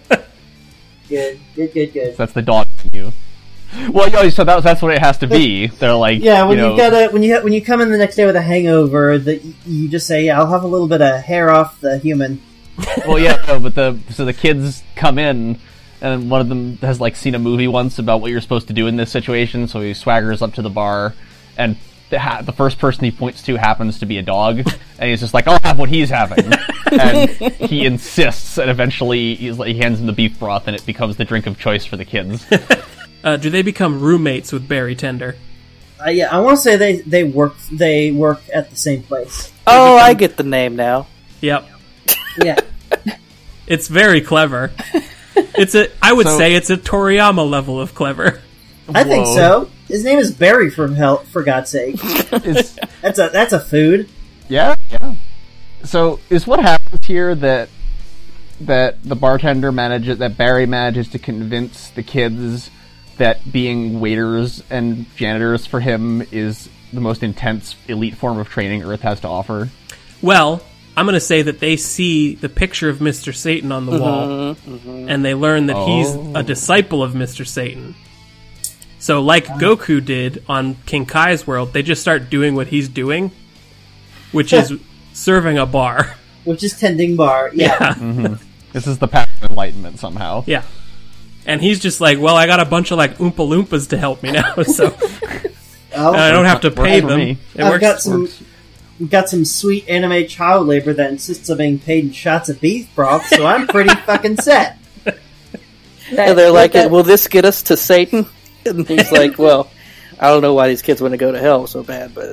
Good, good, good, good. That's the dog in you. Well, yo, so that, that's what it has to be. They're like, Yeah, when you you know, got a when you ha- when you come in the next day with a hangover, that y- you just say, "Yeah, I'll have a little bit of hair off the human." well, yeah, no, but the so the kids come in, and one of them has like seen a movie once about what you're supposed to do in this situation. So he swaggers up to the bar, and the, ha- the first person he points to happens to be a dog, and he's just like, "I'll have what he's having," and he insists, and eventually he's like, he hands him the beef broth, and it becomes the drink of choice for the kids. Uh, do they become roommates with Barry Tender? Uh, yeah, I want to say they they work they work at the same place. Oh, I get the name now. Yep. Yeah, It's very clever. It's a. I would So- say it's a Toriyama level of clever. I think Whoa. so. His name is Barry, for hell, for God's sake. Is, That's a that's a food. yeah, yeah. So is what happens here that that the bartender manages, that Barry manages to convince the kids that being waiters and janitors for him is the most intense elite form of training Earth has to offer? Well, I'm going to say that they see the picture of Mister Satan on the wall, and they learn that he's a disciple of Mister Satan. So, like Goku did on King Kai's world, they just start doing what he's doing, which is serving a bar. Which is tending bar. Yeah. Yeah. This is the path of enlightenment somehow. Yeah. And he's just like, well, I got a bunch of like Oompa Loompas to help me now, so Oh, I don't have to Works pay for them. me. It I've works. got some works. got some sweet anime child labor that insists on being paid in shots of beef broth, so I'm pretty fucking set. And they're like, will this get us to Satan? And he's like, well, I don't know why these kids want to go to hell so bad, but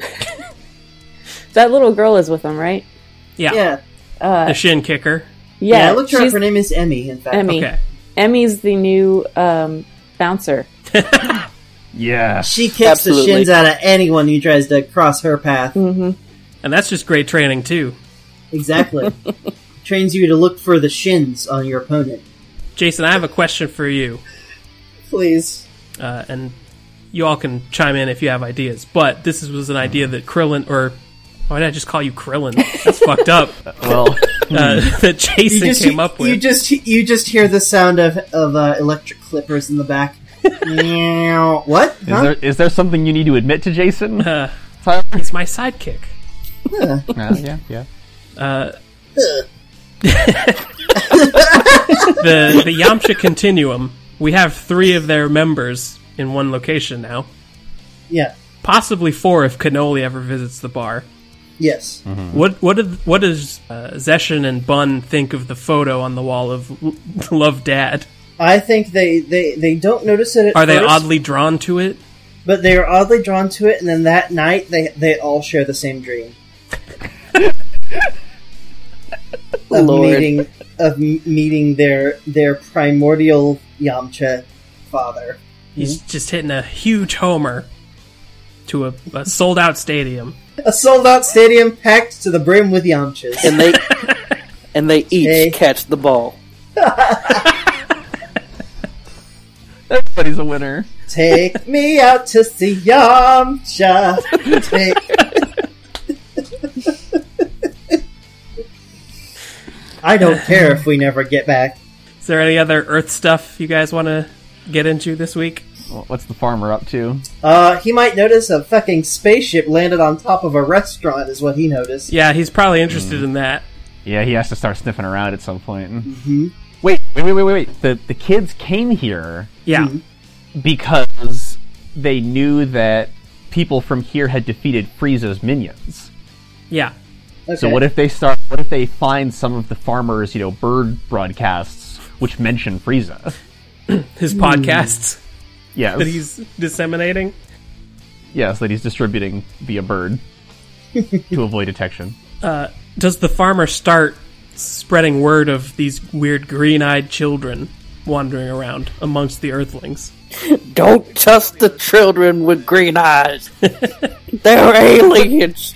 That little girl is with them, right? Yeah. Yeah. The shin kicker. Yeah, Yeah, I looked her up. she's Her name is Emmy, in fact. Emmy. Okay. Emmy's the new um, bouncer. Yes. She kicks Absolutely. the shins out of anyone who tries to cross her path. And that's just great training, too. Exactly. Trains you to look for the shins on your opponent. Jason, I have a question for you. Please. Uh, and you all can chime in if you have ideas. But this is- was an idea that Krillin, or why did I just call you Krillin? That's fucked up. Well, Uh, that You Jason just, came up with. you just you just hear the sound of of uh, electric clippers in the back. Meow. What? is Huh? there is there something you need to admit to Jason? Uh, Tyler? it's my sidekick. Uh, yeah, yeah. Uh, the the Yamcha Continuum. We have three of their members in one location now. Yeah. Possibly four if Cannoli ever visits the bar. Yes. What what did, what does uh, Zeshin and Bun think of the photo on the wall of L- Love Dad? I think they, they, they don't notice it at Are they first, oddly drawn to it? but they are oddly drawn to it, and then that night they they all share the same dream. of Lord. meeting of m- meeting their their primordial Yamcha father. He's just hitting a huge homer to a, a sold out stadium. A sold out stadium packed to the brim with Yamchas. And they and they each Hey. catch the ball. Everybody's a winner. Take me out to see Yamcha. Take... I don't care if we never get back. Is there any other Earth stuff you guys want to get into this week? Well, what's the farmer up to? Uh, he might notice a fucking spaceship landed on top of a restaurant is what he noticed. Yeah, he's probably interested in that. Yeah, he has to start sniffing around at some point. Mm-hmm. Wait, wait, wait, wait, wait, wait. The the kids came here Yeah. because they knew that people from here had defeated Frieza's minions. Yeah. Okay. So what if they start? What if they find some of the farmers, you know, bird broadcasts which mention Frieza? His podcasts Yes, that he's disseminating. yes, that he's distributing via bird to avoid detection. Uh, does the farmer start spreading word of these weird green-eyed children wandering around amongst the Earthlings? Don't trust the children with green eyes. They're aliens.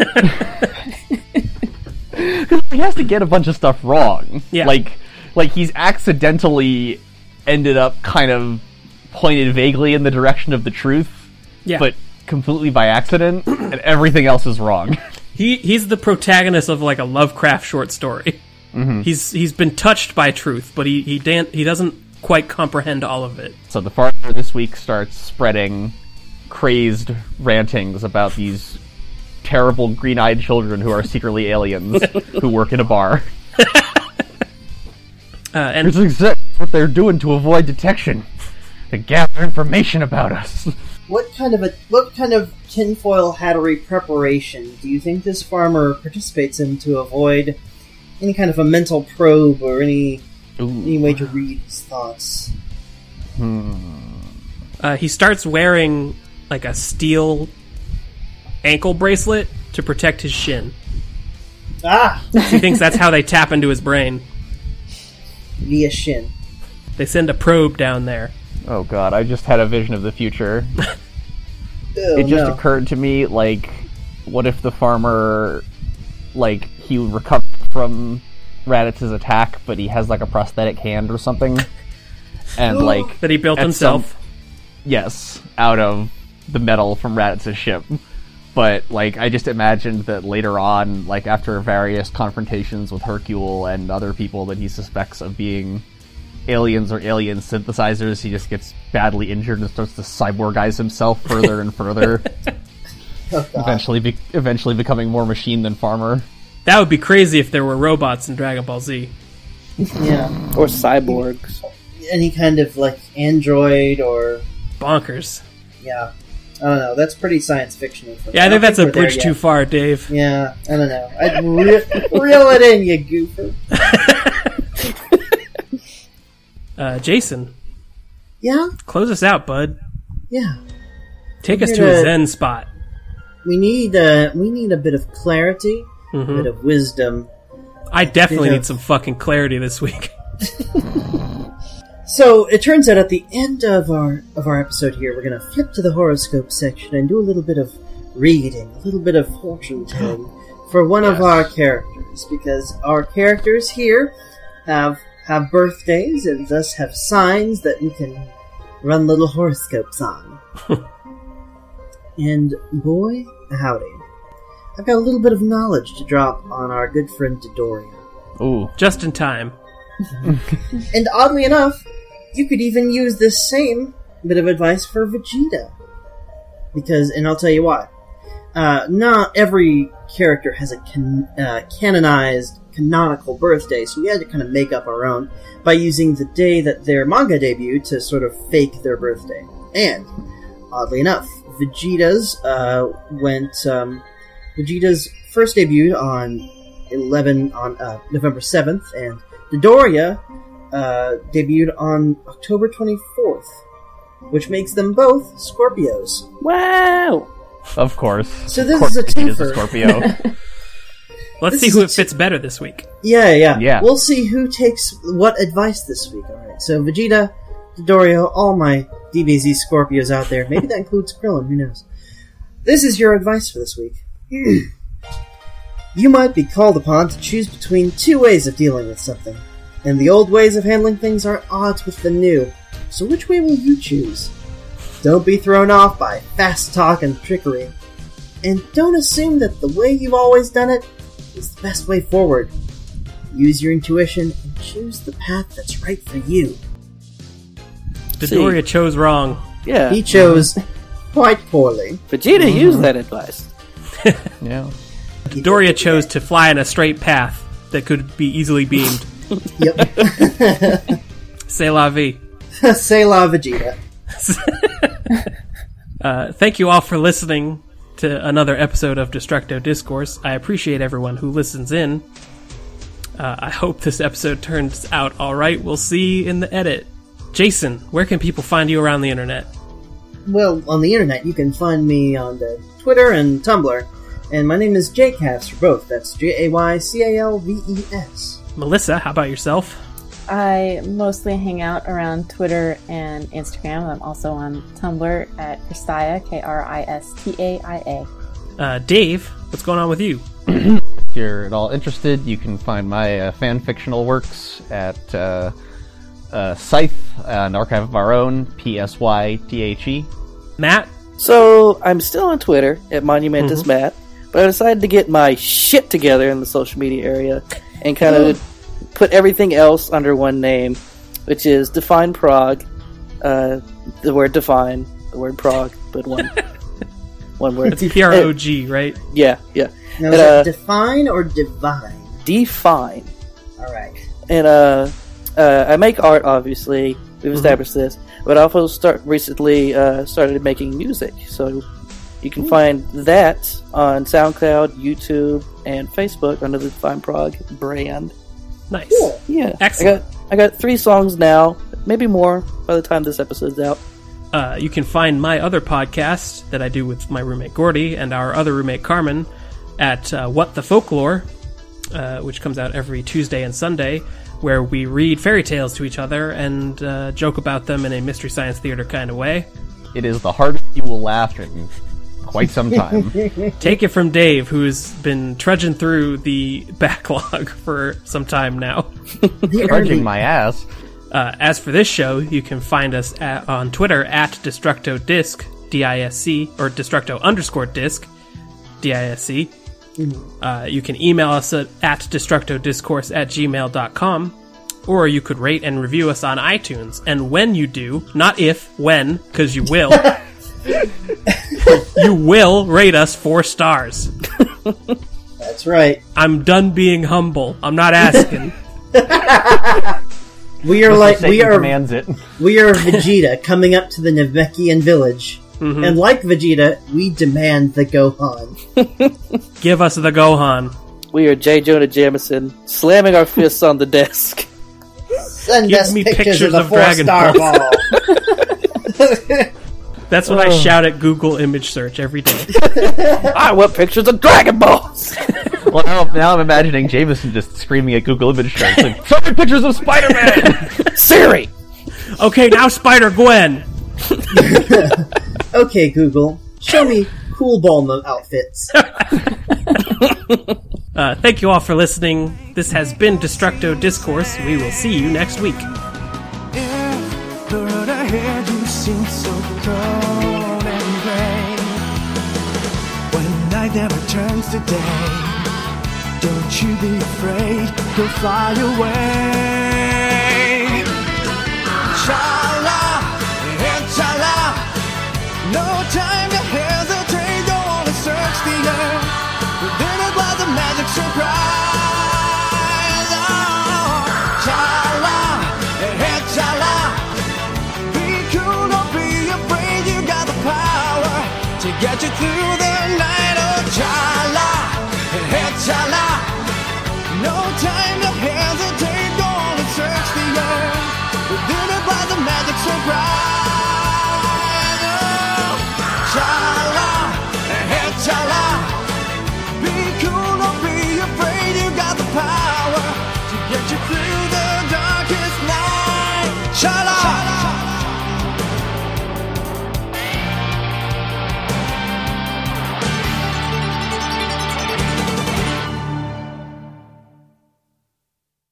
He has to get a bunch of stuff wrong. Yeah. Like, like he's accidentally ended up kind of pointed vaguely in the direction of the truth, Yeah. but completely by accident, and everything else is wrong. He he's the protagonist of like a Lovecraft short story. Mm-hmm. He's he's been touched by truth, but he he dan- he doesn't quite comprehend all of it. So the farmer this week starts spreading crazed rantings about these terrible green-eyed children who are secretly aliens who work in a bar. Uh, and It's exactly what they're doing to avoid detection, to gather information about us. What kind of a what kind of tinfoil hattery preparation do you think this farmer participates in to avoid any kind of a mental probe or any any way to read his thoughts? uh, he starts wearing like a steel ankle bracelet to protect his shin. Ah, He thinks that's how they tap into his brain. via shin. They send a probe down there. Oh god, I just had a vision of the future. Oh, It just no. occurred to me, like, what if the farmer, like, he recovered from Raditz's attack, but he has, like, a prosthetic hand or something? And, like... That he built at himself. some- yes, out of the metal from Raditz's ship. But, like, I just imagined that later on, like, after various confrontations with Hercule and other people that he suspects of being aliens or alien synthesizers, he just gets badly injured and starts to cyborgize himself further and further, Oh, God. eventually be- eventually becoming more machine than farmer. That would be crazy if there were robots in Dragon Ball Z. Yeah, Or cyborgs. any kind of like android or Bonkers. yeah. I don't know. That's pretty science fiction. For me. Yeah, I think don't that's a we're there bridge yet. too far, Dave. Yeah, I don't know. I'd re- reel it in, you goofer. Uh, Jason, Yeah, close us out, bud. yeah. Take us We're to a gonna- Zen spot. We need uh, we need a bit of clarity, a bit of wisdom. I definitely Yeah. need some fucking clarity this week. So it turns out at the end of our of our episode here, we're gonna flip to the horoscope section and do a little bit of reading, a little bit of fortune telling for one of our characters, because our characters here have have birthdays and thus have signs that we can run little horoscopes on. And boy, howdy, I've got a little bit of knowledge to drop on our good friend Dodoria. Ooh. Just in time. And oddly enough, you could even use this same bit of advice for Vegeta. Because, and I'll tell you why. Uh, not every character has a can, uh, canonized, canonical birthday, so we had to kind of make up our own by using the day that their manga debuted to sort of fake their birthday. And, oddly enough, Vegeta's, uh, went, um, Vegeta's first debuted on eleven, on, uh, November seventh, and Dodoria, uh, debuted on October twenty-fourth, which makes them both Scorpios. Wow! Of course. So Of this course is a Vegeta's twofer. Scorpio. Let's This see is who a it fits better this week. Yeah, yeah. Yeah. We'll see who takes what advice this week. Alright, so Vegeta, Dorio, all my D B Z Scorpios out there. Maybe that includes Krillin, who knows. This is your advice for this week. You might be called upon to choose between two ways of dealing with something, and the old ways of handling things are at odds with the new. So which way will you choose? Don't be thrown off by fast talk and trickery. And don't assume that the way you've always done it is the best way forward. Use your intuition and choose the path that's right for you. Dodoria chose wrong. Yeah. He chose quite poorly. Vegeta used that advice. Yeah. Dodoria chose to fly in a straight path that could be easily beamed. Yep. C'est la vie. C'est la Vegeta. Uh, thank you all for listening to another episode of Destructo Discourse. I appreciate everyone who listens in. Uh, I hope this episode turns out alright. We'll see in the edit. Jason, where can people find you around the internet? Well, on the internet, you can find me on the Twitter and Tumblr, and my name is Jaycavs for both. That's J A Y C A L V E S. Melissa, how about yourself? I mostly hang out around Twitter and Instagram. I'm also on Tumblr at Kristia, K R I S T A I A. Uh, Dave, what's going on with you? If you're at all interested, you can find my uh, fan fictional works at uh, uh, Scythe, uh, an archive of our own, P S Y T H E. Matt? So, I'm still on Twitter at Monumentus mm-hmm. Matt, but I decided to get my shit together in the social media area and kind of put everything else under one name, which is Define Prog. Uh, the word define, the word prog, but one one word. It's P R O G, right? Yeah, yeah. Now, and, is uh, it define or divine? Define. Alright. And uh, uh, I make art, obviously. We've established mm-hmm. this. But I also start recently uh, started making music. So you can Ooh. find that on SoundCloud, YouTube, and Facebook under the Define Prog brand. Nice. Cool. Yeah. Excellent. I got, I got three songs now, maybe more by the time this episode's out. Uh, you can find my other podcast that I do with my roommate Gordy and our other roommate Carmen at uh, What the Folklore, uh, which comes out every Tuesday and Sunday, where we read fairy tales to each other and uh, joke about them in a Mystery Science Theater kind of way. It is the hardest you will laugh in quite some time. Take it from Dave, who's been trudging through the backlog for some time now. Trudging my ass. Uh, as for this show, you can find us at, on Twitter at DestructoDisc, D I S C, or Destructo underscore disc, D I S C. Uh, you can email us at, at destructodiscourse at gmail dot com, or you could rate and review us on iTunes. And when you do, not if, when, because you will, you will rate us four stars. That's right. I'm done being humble. I'm not asking. We are like we are demands it. We are Vegeta coming up to the Namekian village, mm-hmm. and like Vegeta, we demand the Gohan. Give us the Gohan. We are J. Jonah Jameson, slamming our fists on the desk. Send Give us me pictures, pictures of the of Dragon four-star Balls. ball. That's what oh. I shout at Google image search every day. I want pictures of Dragon Balls! Well, now, now I'm imagining Jameson just screaming at Google image search, like, show me pictures of Spider-Man! Siri! Okay, now Spider-Gwen! Okay, Google, show me cool Bulma outfits. uh, thank you all for listening. This has been Destructo Discourse. We will see you next week. If the road ahead you seem so cold and gray, when night never turns to day, don't you be afraid, go fly away. Cha-la, and cha-la, no time to hesitate, don't wanna search the earth, within it lies a magic surprise. Oh, cha-la, and cha-la, be cool, don't be afraid, you got the power to get you through